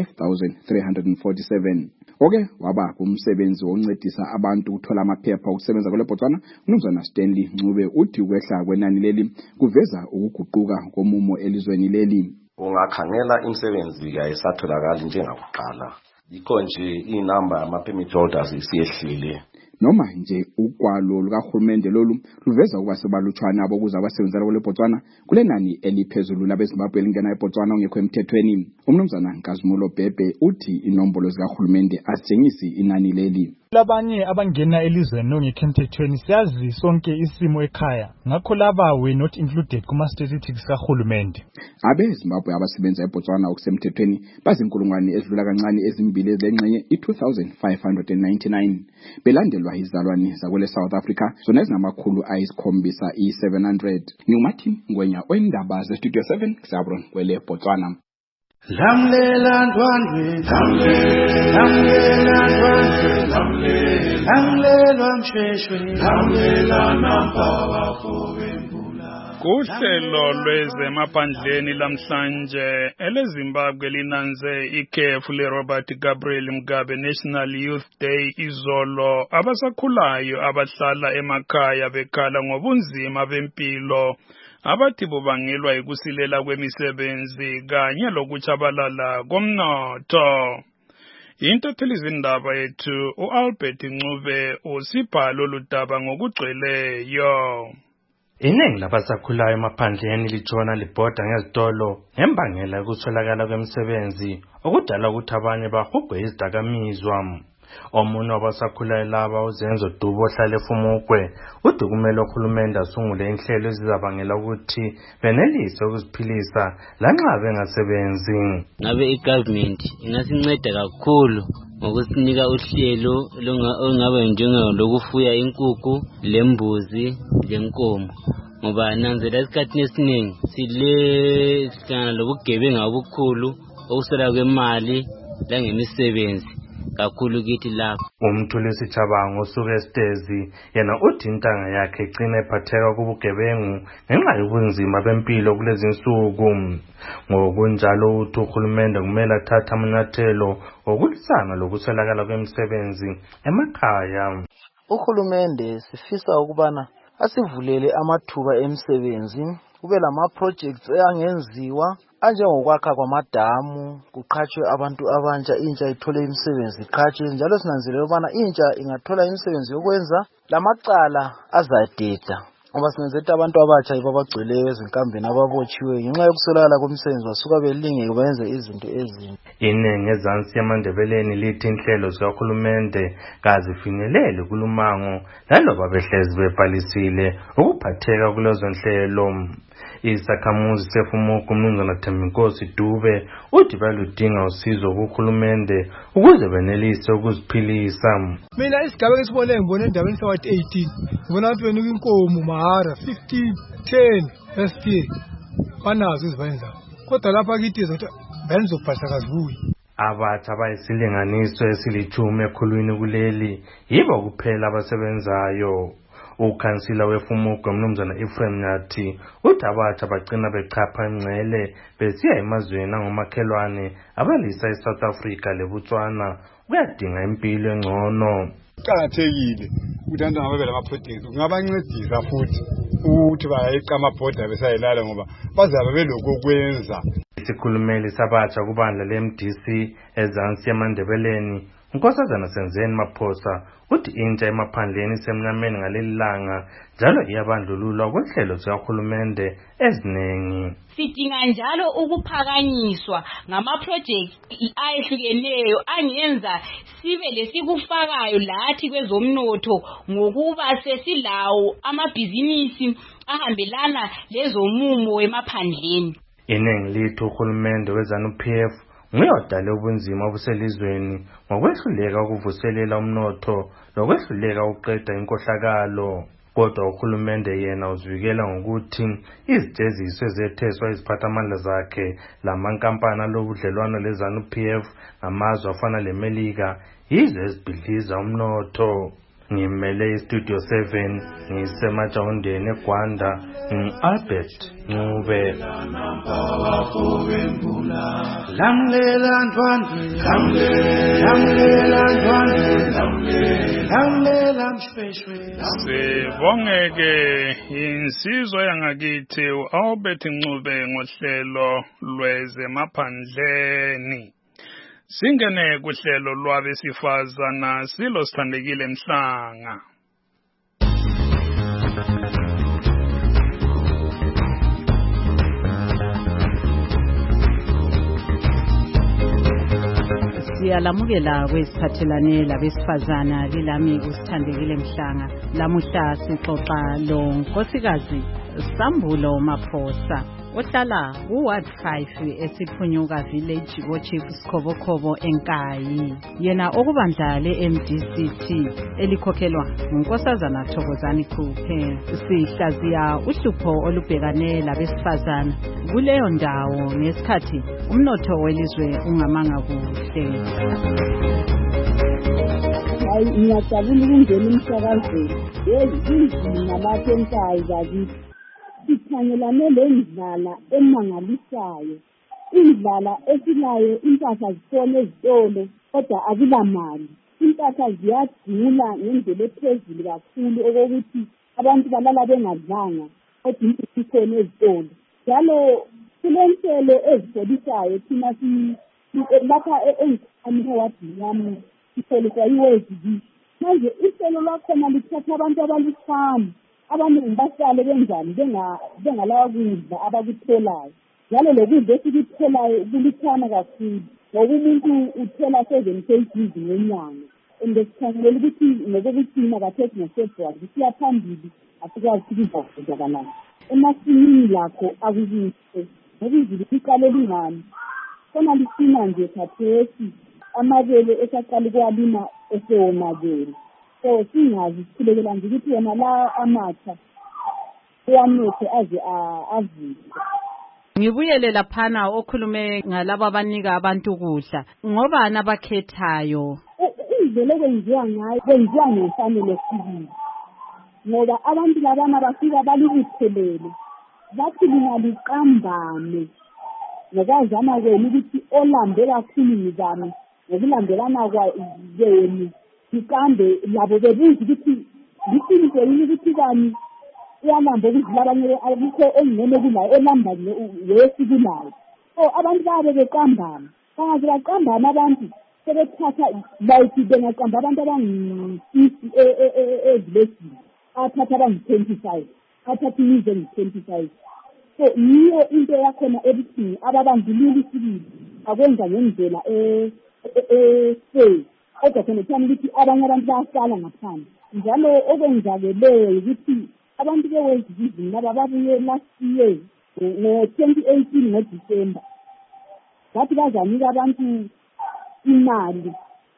S14: i-5,347. Oke waba kumsebenzi wokuncedisa abantu ukuthola amaphepha okusebenza kule Botswana. Umnumzana Stanley Ncube uthi ukwehla kwenani leli kuveza ukuguquka komumo elizweni leli.
S16: Ungakhangela imisebenzi ayisatholakali njengakuqala. Yikho nje inamba ama-permit holders isiyehlile.
S14: Noma nje ugwalo lukahulumende lolu luveza ukuba sebalutshwana abokuza abasebenzela kule Botswana kule nani eliphezulu labeZimbabwe elingena eBotswana ongekho emthethweni. Umnumzana Nkazumulo Bhebhe uthi inombolo zikahulumende azitshengisi inani leli.
S17: Labanye abangena elizweni ongekho emthethweni siyazi sonke isimo ekhaya. Ngakho laba we not included kuma statistics kahulumende.
S14: AbeZimbabwe abasebenza eBotswana okusemthethweni bazinkulungwane ezidlula kancane ezimbili ezengxenye i-2,599. Belandelwa izalwane zakwele South Africa zona ezinamakhulu ayisikhombisa i-700. Ngumartin Ngwenya oindaba zeStudio 7 Gaborone kwele Botswana.
S18: Lamlela ndwandwe, lamlela ndwandwe, lamlela msheshwe, lamlela nampaba kobembula.
S12: Kuhlelo lwezemaphandleni lamhlanje eleZimbabwe linanze ikhefu leRobert Gabriel Mugabe National Youth Day izolo. Abasakhulayo abahlala emakhaya bekhala ngobunzima bempilo abathi bubangelwa ikusilela kwemisebenzi kanye lokuchabalala komnotho. Intatheli zindaba yethu uAlbert Ncube usipha lolu daba ngokugcweleyo.
S19: Iningi labasakhulayo emaphandleni litshona libhoda ngezitolo ngembangela yokuswelakala kwemisebenzi okudala ukuthi abanye bahugwe izidakamizwa. Omunye wabasakhulayo laba uZenzo Dubo ohlala eFumukwe uthi kumele uhulumende asungule inhlelo ezizabangela ukuthi benelise ukuziphilisa lanxa bengasebenzi.
S20: Ngabe igovernment ingasinceda kakhulu ngokusinika uhlelo ongaba njengolokufuya inkukhu, lembuzi, lenkomo. Ngoba nanzela esikhathini esiningi sile sihlangana lobugebengu obukhulu okusela kwemali langemisebenzi kakhulu kithi lapho.
S19: Umthulisi Chabango osuka eStezi yena uthi intanga yakhe igcina iphatheka kubugebengu ngenxa yobunzima bempilo kulezi insuku. Ngokunjalo uthi uhulumende kumele athathe amanyathelo okulisana lokuswelakala kwemisebenzi emakhaya.
S21: Uhulumende sifisa ukubana asivulele amathuba emisebenzi, kube lama-projects angenziwa anjengokwakha kwamadamu, kuqhatshwe abantu abantsha, intsha ithole imisebenzi iqhatshwe. Njalo sinanzelela ukubana intsha ingathola imisebenzi yokwenza, lamacala azadeda. ngoba singenzethe abantu abatsha babagcweleyo ezinkambeni ababotshiweyo ngenxa yokuswelakala komsebenzi basuka belingeke bayenze izinto ezimbi.
S19: Iningi ezansi yamandebeleni lithi inhlelo zikahulumende kazifinyeleli kulumango laloba behlezi bebhalisile ukuphatheka kulezo nhlelo. Isakhamuzi sefumuko umnumzana Thembinkosi Dube uthi baludinga usizo kuhulumende ukuze benelise ukuziphilisa.
S6: Mina isigaba esibone ngibona endaweni sawathi 18 ngibona abantu benika inkomo mahara 15 10 ST banazo izibenza kodwa lapha kithi zokuthi benizobhasa kazibuyi.
S19: Abathi abayisilinganiso esilichume ekhulwini kuleli yibo kuphela abasebenzayo. Ukhansila wefumuko umnumzana Ephraim Nyathi uthi abathi bagcina bechapha ingcele besiya emazweni angomakhelwane abalisa eSouth Africa leBotswana kuyadinga impilo engcono.
S22: Kuqakathekile ukuthi abantu ngabe lama-projects kungabancedisa futhi ukuthi bayeqa amabhoda besayelala ngoba bazabe belokho kwenza.
S19: Isikhulumeli sabatsha kubandla le-MDC ezansi yamandebeleni uNkosazana Senzeni Maphosa uthi intsha emaphandleni semnyameni ngaleli langa njalo iyabandlululwa kwenhlelo zikahulumende eziningi.
S23: Sidinga njalo ukuphakanyiswa ngamaprojects ayehlukeneyo angenza sibe lesikufakayo lathi kwezomnotho ngokuba sesilawo amabhizinisi ahambelana lezomumo emaphandleni.
S19: Iningi lithi uhulumende weZANU-PF nguyodale ubunzima obuselizweni ngokwehluleka ukuvuselela umnotho lokwehluleka ukuqeda inkohlakalo. Kodwa uhulumende yena uzivikela ngokuthi izijeziso ezetheswa iziphathamandla zakhe lamankampani alobudlelwano leZANU-PF ngamazwe afana leMelika yizo ezibhidliza umnotho. Ngimele iStudio 7 ngisemajahundeni eGwanda Albert Ncube.
S18: Lamlela ndwandwe lamlela ndwandwe lamlela mshweshwe.
S12: Sibongeke insizwa yangakithi uAlbert Ncube ngohlelo lwezemaphandleni. Singene kuhlelo lwabesifazana silo Sithandekile Mhlanga.
S11: Siyalamukela kwesiphathelane labesifazana lilami uSithandekile Mhlanga. Lamuhla sixoxa lo Nkosikazi Sambulo Maphosa ohlala ku-Ward 5 esiphunyuka village ko-Chief Sikhobokobo eNkayi. Yena okubandla le-MDCT elikhokhelwa nguNkosazana Thokozani Khuphe. Sihlaziya uhlupho olubhekane labesifazana kuleyo ndawo ngesikhathi umnotho welizwe ungamanga kuhle.
S24: Ngiyajabula ukungena emsakazweni. Inzima lapho eNkayi bakithi. Sikhangelane lendlala emangalisayo. Indlala esilayo impahla zifone ezitolo kodwa akulamali. Impahla ziyadula ngendlela ephezulu kakhulu okokuthi abantu balala bengadlanga kodwa impahla zifone ezitolo. Njalo kulenhlelo ezifolisayo thina lapha engikhani ewadini yami sifoliswa yiWEZD. Manje ihlelo lakhona lithatha abantu abalutshwana abaningi bahlale benzani bengalawa kudla abakutholayo. Njalo lokudla esikutholayo kulithana kakhulu ngoba umuntu uthola 7 kg ngenyanga. Sikhangelela ukuthi ngokokuthina kathesi ngeFebruary kusiya phambili asikwazi ukudla kanani. Emasimini lakho akukuhle ngoba izulu liqale lingani. Khona lisina nje khathesi amabele esaqala ukwalima esewonakele. So singazi sikhulekela nje ukuthi yena la amatsha uyanothe aze avule.
S11: Ngibuyele laphana okhulume ngalabo abanika abantu ukudla ngoba nabakhethayo.
S24: Indlela okwenziwa ngayo kwenziwa ngefanele sibili ngoba abantu labana bafika balibuthelele bathi lingaliqambane ngokazama kwenu ukuthi olambe kakhulu ngizame ngokulandelana kwenu ikambe labo bebuza ukuthi liqiniso yini ukuthi kani uyalamba ukudlula abanye akukho engene kulayo elamba yesikulayo. Abantu babe beqambana bangaze baqambana abantu sebethatha bayithi bengaqamba abantu abangu-50 ezilesini athatha abangu-25 bathatha imizi engu-25. So yiyo into yakhona ebuhlungu ababandlululi isibili akwenza ngendlela fair. Kodwa khona kuthani ukuthi abanye abantu bayasala ngaphandle. Njalo okwenzakeleyo ukuthi abantu be-World Vision laba babuye last year ngo-2018 ngoDisemba. Bathi bazanika abantu imali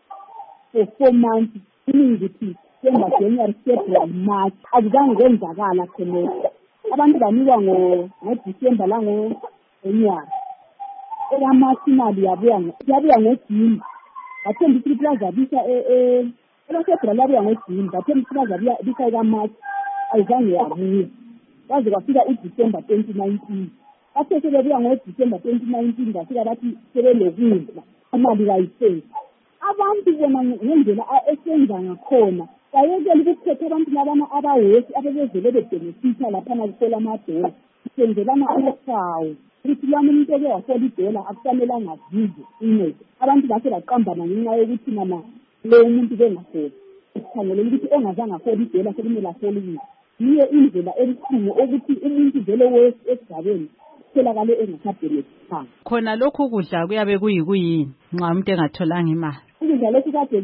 S24: for 4 months. Meaning ukuthi December, January, February, March azange kwenzakala khona. Abantu banikwa ngoDisemba la ngoJanuary. EkaMarch imali yabuya ngoJune. Bathemba ukuthi bazabisa eFebruary yabuya ngoJune. Bathemba ukuthi bazabisa ekaMarch ayizange yabuya. Baze kwafika uDisember 2019. Bathe sebebuya ngoDisember 2019 bafika bathi sebelokudla imali kayiseni. Abantu bona ngendlela esenza ngakhona bayekela ukukhetha abantu labana abawesi abebezele bebenefita laphana kusola amadola senzelana amasawu ukuthi lami umuntu eke wasola idola akufanelanga azize incede. Abantu base baqambana ngenxa yokuthi mama lo umuntu bengasola sikhangelela ukuthi ongazange asola idola sekumele asolile. Yiyo indlela ebuhlungu ukuthi umuntu vele wesi esigabeni tholakale engasabhenefithanga.
S11: Khona lokhu kudla kuyabe kuyini nxa umuntu engatholanga imali?
S24: Ukudla lokhu kade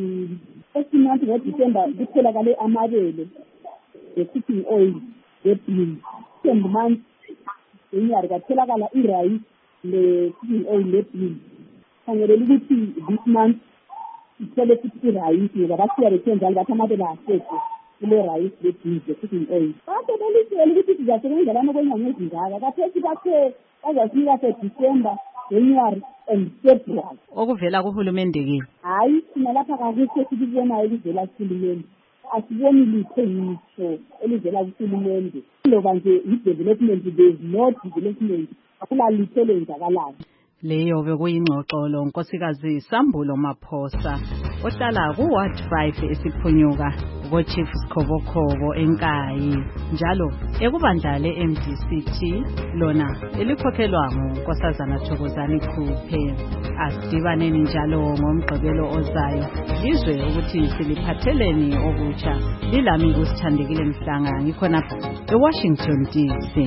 S24: esinanti ngoDisemba kutholakale amabele, the-cooking oil, the-beans. December month, January katholakala i-rice, the-cooking oil, the-beans. Khangelela ukuthi this month ithole futhi i-rice ngoba basiya bethenjalo bathi amabele asekho kule rice, the-beans, the-cooking oil. Bathe belisele ukuthi sizasebenzelana okwenyanga ezingaka. Kathesi bathe bazasinika se-December, January and February.
S11: Okuvela kuhulumende ke?
S24: Hayi thina lapha kakukho sikubonayo ukuvela kuhulumende. Asiboni litho ngitsho elivela kuhulumende. Loba nje i-development, there is no development. Akula litho lenzakalayo.
S11: Leyo bekuyingxoxolo unkosikazi Sambulo Maphosa ohlala ku-Ward 5 esiphunyuka ko-Chief Sikhobokhoko eNkayi, njalo ekubandla le-MDCT lona elikhokhelwa nguNkosazana Thokozani Khuphe. Asidibaneni njalo ngomgqibelo ozayo izwe ukuthi siliphatheleni okutsha. Lilami uSithandekile Mhlanga ngikhonapha eWashington DC.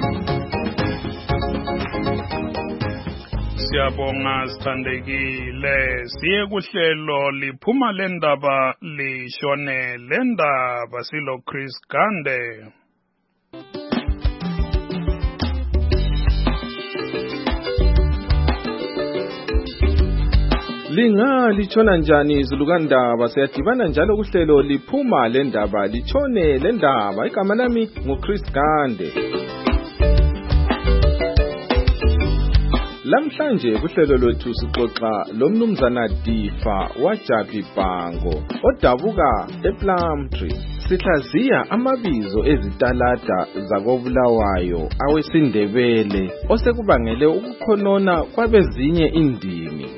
S12: Siyabonga Sithandekile. Siye kuhlelo liphuma lendaba lishone lendaba silo Chris Gande.
S10: Litshona njani izulu kandaba? Siyadibana njalo kuhlelo liphuma lendaba litshone lendaba. Igama lami nguChris Gande. Lamhlanje kuhlelo lwethu sixoxa lomnumzana Difa waJabi Bhango odabuka ePlumtree. Sihlaziya amabizo ezitalada zakobulawayo awesindebele osekubangele ukukhonona kwabezinye indimi.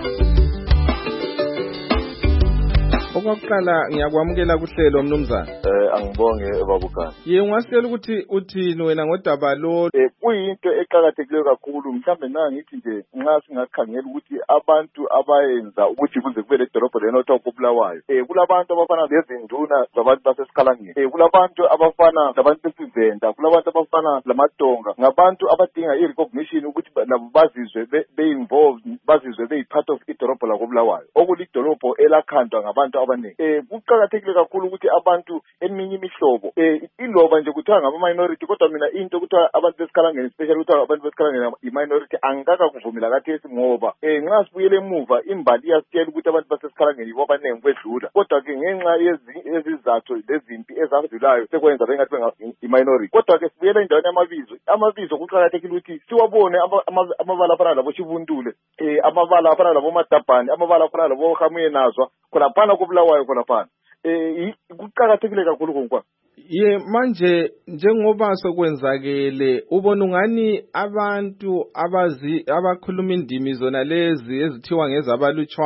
S10: Okwaqala ngiyakwamukela kuhlelo mnumzana.
S1: Angibonge babukani.
S10: Ungasitshela ukuthi uthini wena ngodaba lo?
S1: Kuyinto eqhakathekileyo kakhulu. Mhlambe ngithi nje nxa singakhangela ukuthi abantu abayenza ukuthi kuze kube le dolobho lenotho kobulawayo. Kulabantu abafana lezinduna zabantu basesikhalangeni. Kulabantu abafana labantu besivenda, kulabantu abafana lamadonga. Ngabantu abadinga i-recognition ukuthi labo bazizwe be-involved, bazizwe be-part of idolobho lakobulawayo. Okulidolobho elakhandwa ngabantu abaningi. Kuqhakathekile kakhulu ukuthi abantu eminye imihlobo iloba nje kuthiwa ngama-minority, kodwa mina into kuthiwa abantu besikhalangeni, especially kuthiwa abantu besikhalangeni i-minority angikaka kuvumela kathesi ngoba nxa sibuyele emuva imbali iyasitshela ukuthi abantu basesikhalangeni yibo abaningi kwedlula, kodwa-ke ngenxa yezizathu lezimpi ezadlulayo sekwenza bengathi i-minority. Kodwa-ke sibuyele endaweni amabizo kuqakathekile ukuthi siwabone amabala afana labo Chivuntule, amabala afana labo Madabhani, amabala afana labo Hamuye Nazwa khonaphana kobulawayo khonaphana. Kuqakathekile kakhulu konkwa.
S10: Manje njengoba sokwenzakele ubona ungani abantu abakhuluma indimi zona lezi ezithiwa ngezabalutshwana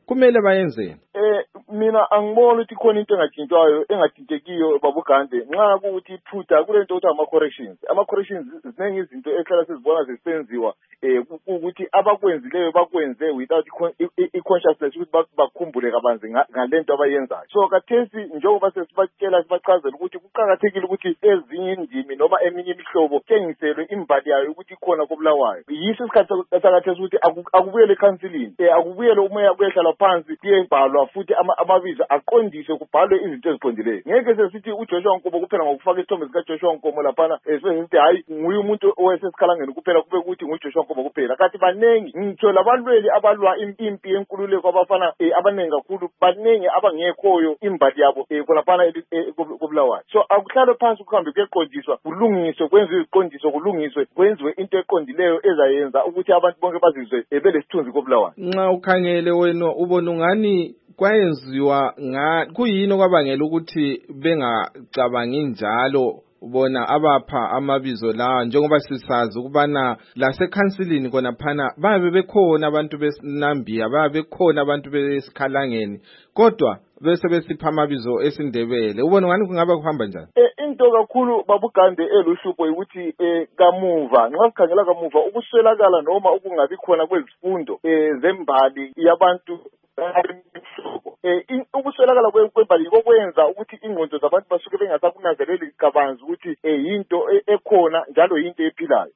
S10: kumele bayenzeni?
S1: Mina angibona ukuthi khona into engathintekiyo babugande nxa kuuthi iphutha kule nto ama corrections ziningi izinto ehlala sizibona zisenziwa ukuthi abakwenzileyo bakwenze without i-consciousness ukuthi bakhumbule kabanzi ngalento abayenzayo. So kathesi njengoba sesibatshela sibachazela ukuthi kuqhakathekile ukuthi ezinye indimi noma eminye imihlobo kengiselwe imbali yayo ukuthi khona kobulawayo. Yiso isikhathi sakathesi ukuthi akubuyele ekhansilini, akubuyele umoya kuyehlala phansi kuyebhalwa futhi amabizo aqondiswe kubhalwe izinto eziqondileyo. Ngeke sesithi uJoshua Nkomo kuphela ngokufaka isithombe sika Joshua Nkomo laphana sithi hayi nguye umuntu owayesesikhalangeni kuphela kube ukuthi nguJoshua Nkomo kuphela. Kathi banengi ngitsho labalweli abalwa impi yenkululeko abafana abanengi kakhulu banengi abangekhoyo imbali yabo kholaphana kobulawayo. So akuhlale phansi kuhambe kuyeqondiswa kulungiswe kwenziwe iziqondiso kulungiswe kwenziwe into eqondileyo ezayenza ukuthi abantu bonke bazizwe belesithunzi kobulawayo.
S10: Nxa ukhangele wena ubona ungani kwayenziwa kuyini okwabangela ukuthi bengacabangi njalo bona abapha amabizo lawa njengoba sisazi ukubana lasekhansilini kona phana babe bekhona abantu besinambiya babe bekhona abantu besikhalangeni kodwa bese besipha amabizo esindebele. Ubona ngani kungaba kuhamba njani?
S1: Into kakhulu babugande eluhlupho ukuthi kamuva nxa sikhangela kamuva ukuswelakala noma ukungabi khona kwezifundo zembali yabantu ukuswelakala kwembali kokwenza ukuthi ingqondo zabantu basuke bengasakunanzeleli kabanzi ukuthi yinto ekhona njalo yinto ephilayo.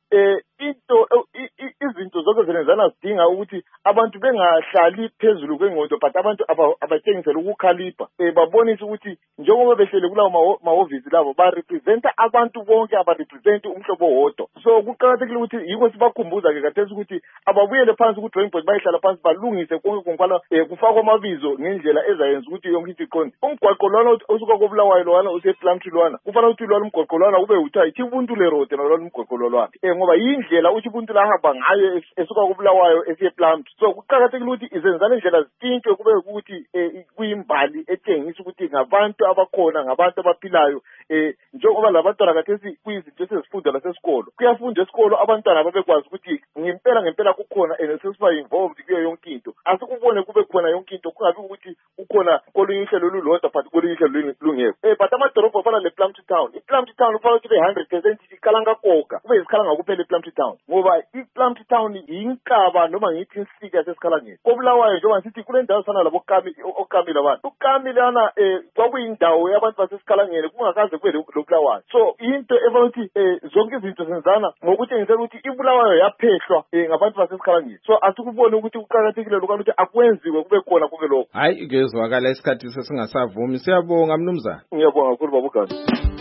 S1: Izinto zonke zenezana zidinga ukuthi abantu bengahlali phezulu kwengqondo but abantu abatshengisela ukukhalipha babonise ukuthi njengoba behlele kulawo mahhovisi labo barepresenta abantu bonke abarepresenta umhlobo wodwa. So kuqakathekile ukuthi yiko sibakhumbuza ke kathesi ukuthi ababuyele phansi ku drawing board bayihlala phansi balungise konke konkwala kufakwa amabizo ngendlela ezayenza ukuthi yonke into iqonde. Umgwaqo lwana osuka kobulawayo lwana usePlumtree lwana kufanele ukuthi lwana umgwaqo lwana ube uthiwa iThibuntu le road nalwana umgwaqo lwana ngoba yindlela uThibuntu la hamba ngayo esuka kobulawayo esePlumtree. So kuqakathekile ukuthi izenzana indlela zitshintshwe kube ukuthi kuyimbali etshengisa ukuthi ngabantu abakhona ngabantu abaphilayo njengoba labantwana kathesi kuyizinto esezifunda lasesikolo kuyafundwa esikolo abantwana babekwazi ukuthi ngempela kukhona sesiba involved kuyo yonke into asikubone kube khona yonke into kungabi ukuthi ukhona kolunye uhlelo olulodwa but kolunye uhlelo lungekho. But amadorobho afana lePlumtree Town iPlumtree Town kufanele kube 100% ikhalanga koga kube isikhalanga kuphela ePlumtree Town ngoba iPlumtree Town yinkaba noma ngithi insika sesikhalangeni kobulawayo njengoba sithi kule ndawo sana labo okamile abantu ukamile ana kwakuyindawo yabantu basesikhalangeni kungakaze kube lokulawayo. So into ebathi zonke izinto senzana ngokuthi ngisela ukuthi ibulawayo yaphehlwa ngabantu basesikhalangeni. So asikubone ukuthi kuqhakathekile ukuthi akwenziwe kube khona konke lokho.
S10: Hayi ngezwakala isikhathi sesingasavumi. Siyabonga mnumzana.
S1: Ngiyabonga kakhulu babuganda.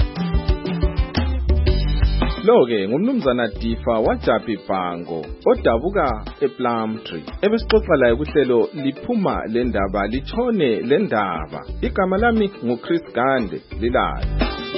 S10: Lo-ke ngumnumzana Difa waJaphi Bhango odabuka ePlumtree ebesixoxa laye kuhlelo liphuma le ndaba litshone le ndaba. Igama lami nguChris Gande lilayo.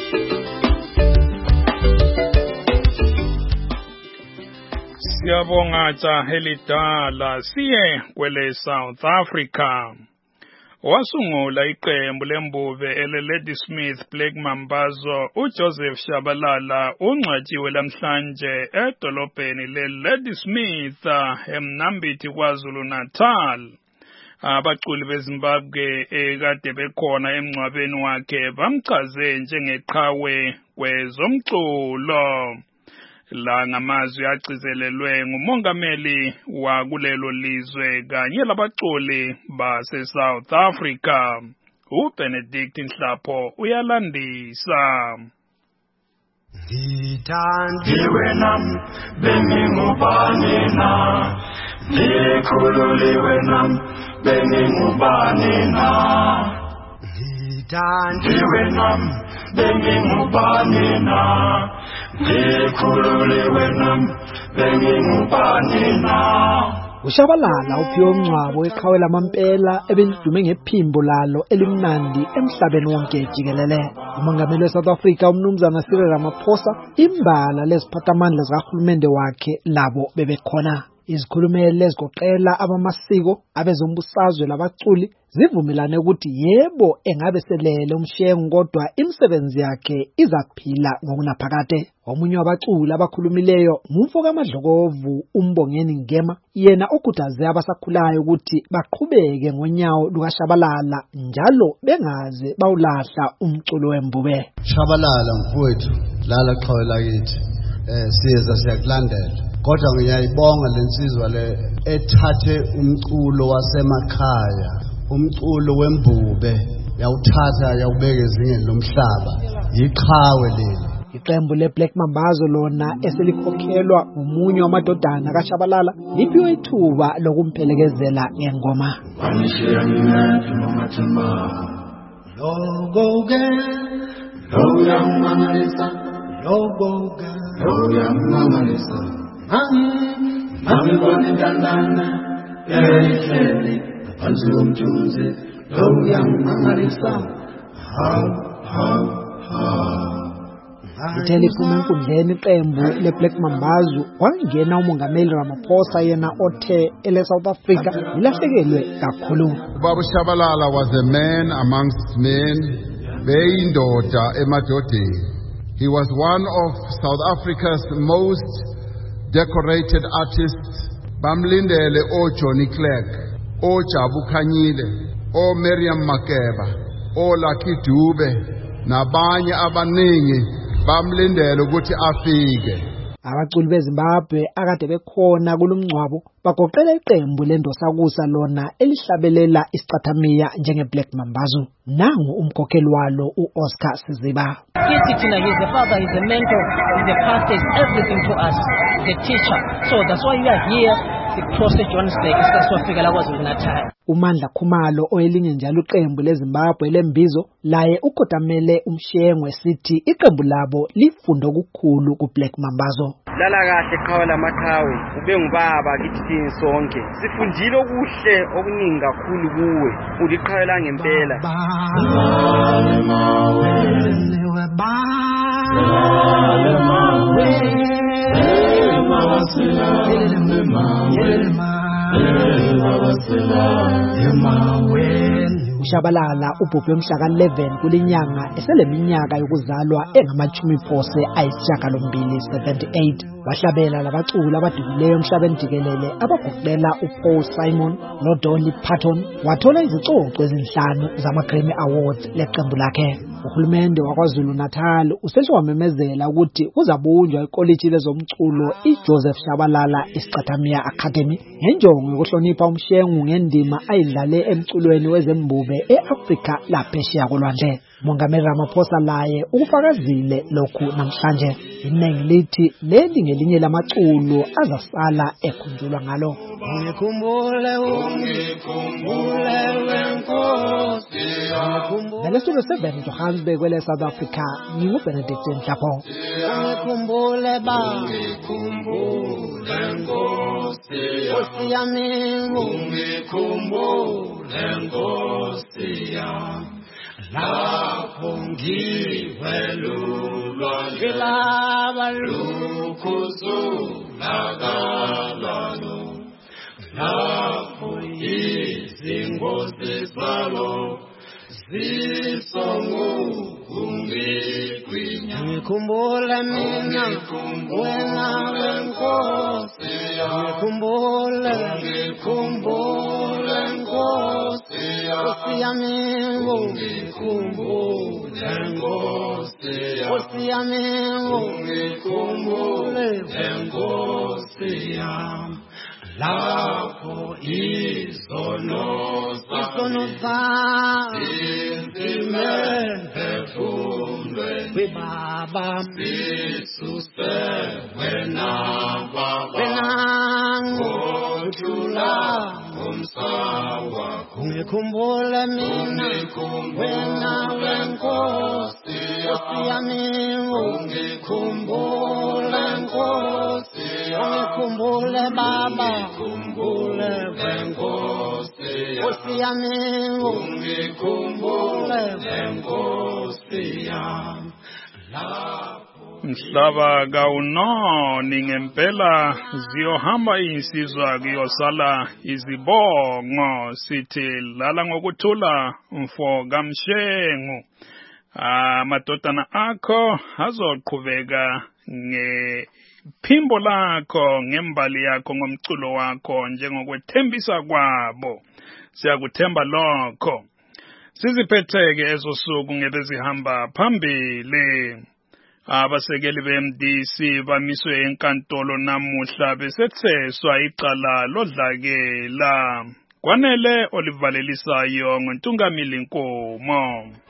S12: Siyabonga Helidala siye kwele South Africa. Wasungula iqembu lembuve Ladysmith Black Mambazo uJoseph Shabalala ungcwatshiwe lamhlanje edolobheni leLadysmith eMnambithi KwaZulu Natal. Abaculi beZimbabwe ekade bekhona emngcwabeni wakhe bamchaze njengeqhawe kwezomculo. La ngamazwi agcizelelwe ngumongameli wakulelo lizwe kanye labaculi base South Africa. uBenedict Nhlapho uyalandisa.
S18: Ngithandiwe nami bengingubani na ngikhululiwe nami bengingubani na ngithandiwe nami bengingubani na ngikhululiwe nami bengingubani na.
S2: uShabalala uphiwe umngcwabo weqhawe lamampela ebelidume ngephimbo lalo elimnandi emhlabeni wonke jikelele. Umongameli weSouth Africa umnumzana Cyril Ramaphosa imbala leziphathamandla zikahulumende wakhe labo bebekhona. Izikhulumeli ezigoqela abamasiko, abezombusazwe labaculi zivumelane ukuthi yebo engabe selele uMshengu kodwa imisebenzi yakhe izaphila ngokunaphakade. Omunye wabaculi abakhulumileyo ngumfo kaMadlokovu uMbongeni Ngema, yena okhuthaze abasakhulayo ukuthi baqhubeke ngonyawo lukaShabalala njalo bengaze bawulahla umculo wembube.
S3: Shabalala mfowethu, lala xhola kithi. Siza siyakulandela. Kodwa ngiyayibonga lensizwa le ethathe umculo wasemakhaya, umculo wembube, yawuthatha yawubeka ezingeni lomhlaba. Iqhawe leli.
S2: Iqembu leBlack Mambazo lona eselikhokhelwa umunye wamadodana kaShabalala liphiwe ithuba lokumphelekezela ngengoma. Lithe liphuma enkundleni iqembu leBlack Mambazo kwangena uMongameli Ramaphosa yena othe South Africa ilahlekelwe kakhulu.
S4: Ubaba Shabalala was a man amongst men, beyindoda emadodeni. He was one of South Africa's most decorated artists. Bamlindele Johnny Clegg, Jabu Khanyile, Miriam Makeba, Lucky Dube, nabanye abaningi bamlindele ukuthi afike.
S2: Abaculi beZimbabwe akade bekhona kulomncwabo bagoqela iqembu lendosakusa lona elihlabelela isicathamiya njengeBlack Mambazo. Nangu umkhokheli walo uOscar Siziba.
S5: He's a father, he's a mentor, he's a pastor, he's everything to us. He's a teacher. So that's why we are here. Johannesburg isasofika la KwaZulu-Natal.
S2: uMandla Khumalo oyelinye njalo iqembu leZimbabwe lembizo laye ukhotamele uMshengwe sithi iqembu labo lifunda okukhulu kuBlack Mambazo.
S7: Lala kahle qhawe lamakhawe ube ngubaba kithi sonke sifundile okuhle okuningi kakhulu kuwe uliqhawela ngempela.
S2: uShabalala ubhubhe mhla ka-11 kulinyanga eseleminyaka yokuzalwa engama-78. Wahlabela labaculi abadumileyo emhlabeni jikelele abagoqela uPaul Simon noDolly Parton. Wathola izicoco ezinhlanu zama-Grammy Awards leqembu lakhe. Uhulumende waKwaZulu-Natal usesewamemezela ukuthi uzabunjwa ikoliji lezomculo iJoseph Shabalala Isicathamiya Academy ngenjongo yokuhlonipha uMshengu ngendima ayidlale emculweni wezembube eAfrika laphesheya kolwandle. Mongameli Ramaphosa laye ukufakazile lokhu namhlanje. Iningi lithi leli ngelinye lamaculo azasala ekhunjulwa ngalo. Ngelesitulo 7 Johannesburg kwele South Africa nginguBenedict Nhlapho.
S18: Lapho ngivelulwa ngelaba lukuzulakalalo lapho izingozi zalo zisongukungigwinya ngikhumbula mina wena wenkosi ngikhumbula Nkosi yami ngikhumbule Nkosi yami ngikhumbule Nkosi yami lapho izono zami phefumulweni baba sisuse wena baba ngothula umsawa ngikhumbule mina wena wenkosi yami ngikhumbule Nkosi ngikhumbule baba ngikhumbule wenkosi yami ngikhumbule Nkosi yami.
S12: Mhlaba kawunoni ngempela ziyohamba insizwa kuyosala izibongo sithi lala ngokuthula mfo kamshengu. Amadodana akho azoqhubeka ngephimbo lakho ngembali yakho ngomculo wakho njengokwethembisa kwabo. Siyakuthemba lokho. Siziphetheke ezosuku ngebezihamba phambili. Abasekeli beMDC bamiswe enkantolo namuhla besetheswa icala lodlakela. Kwanele olivalelisayo ngontungamili Nkomo.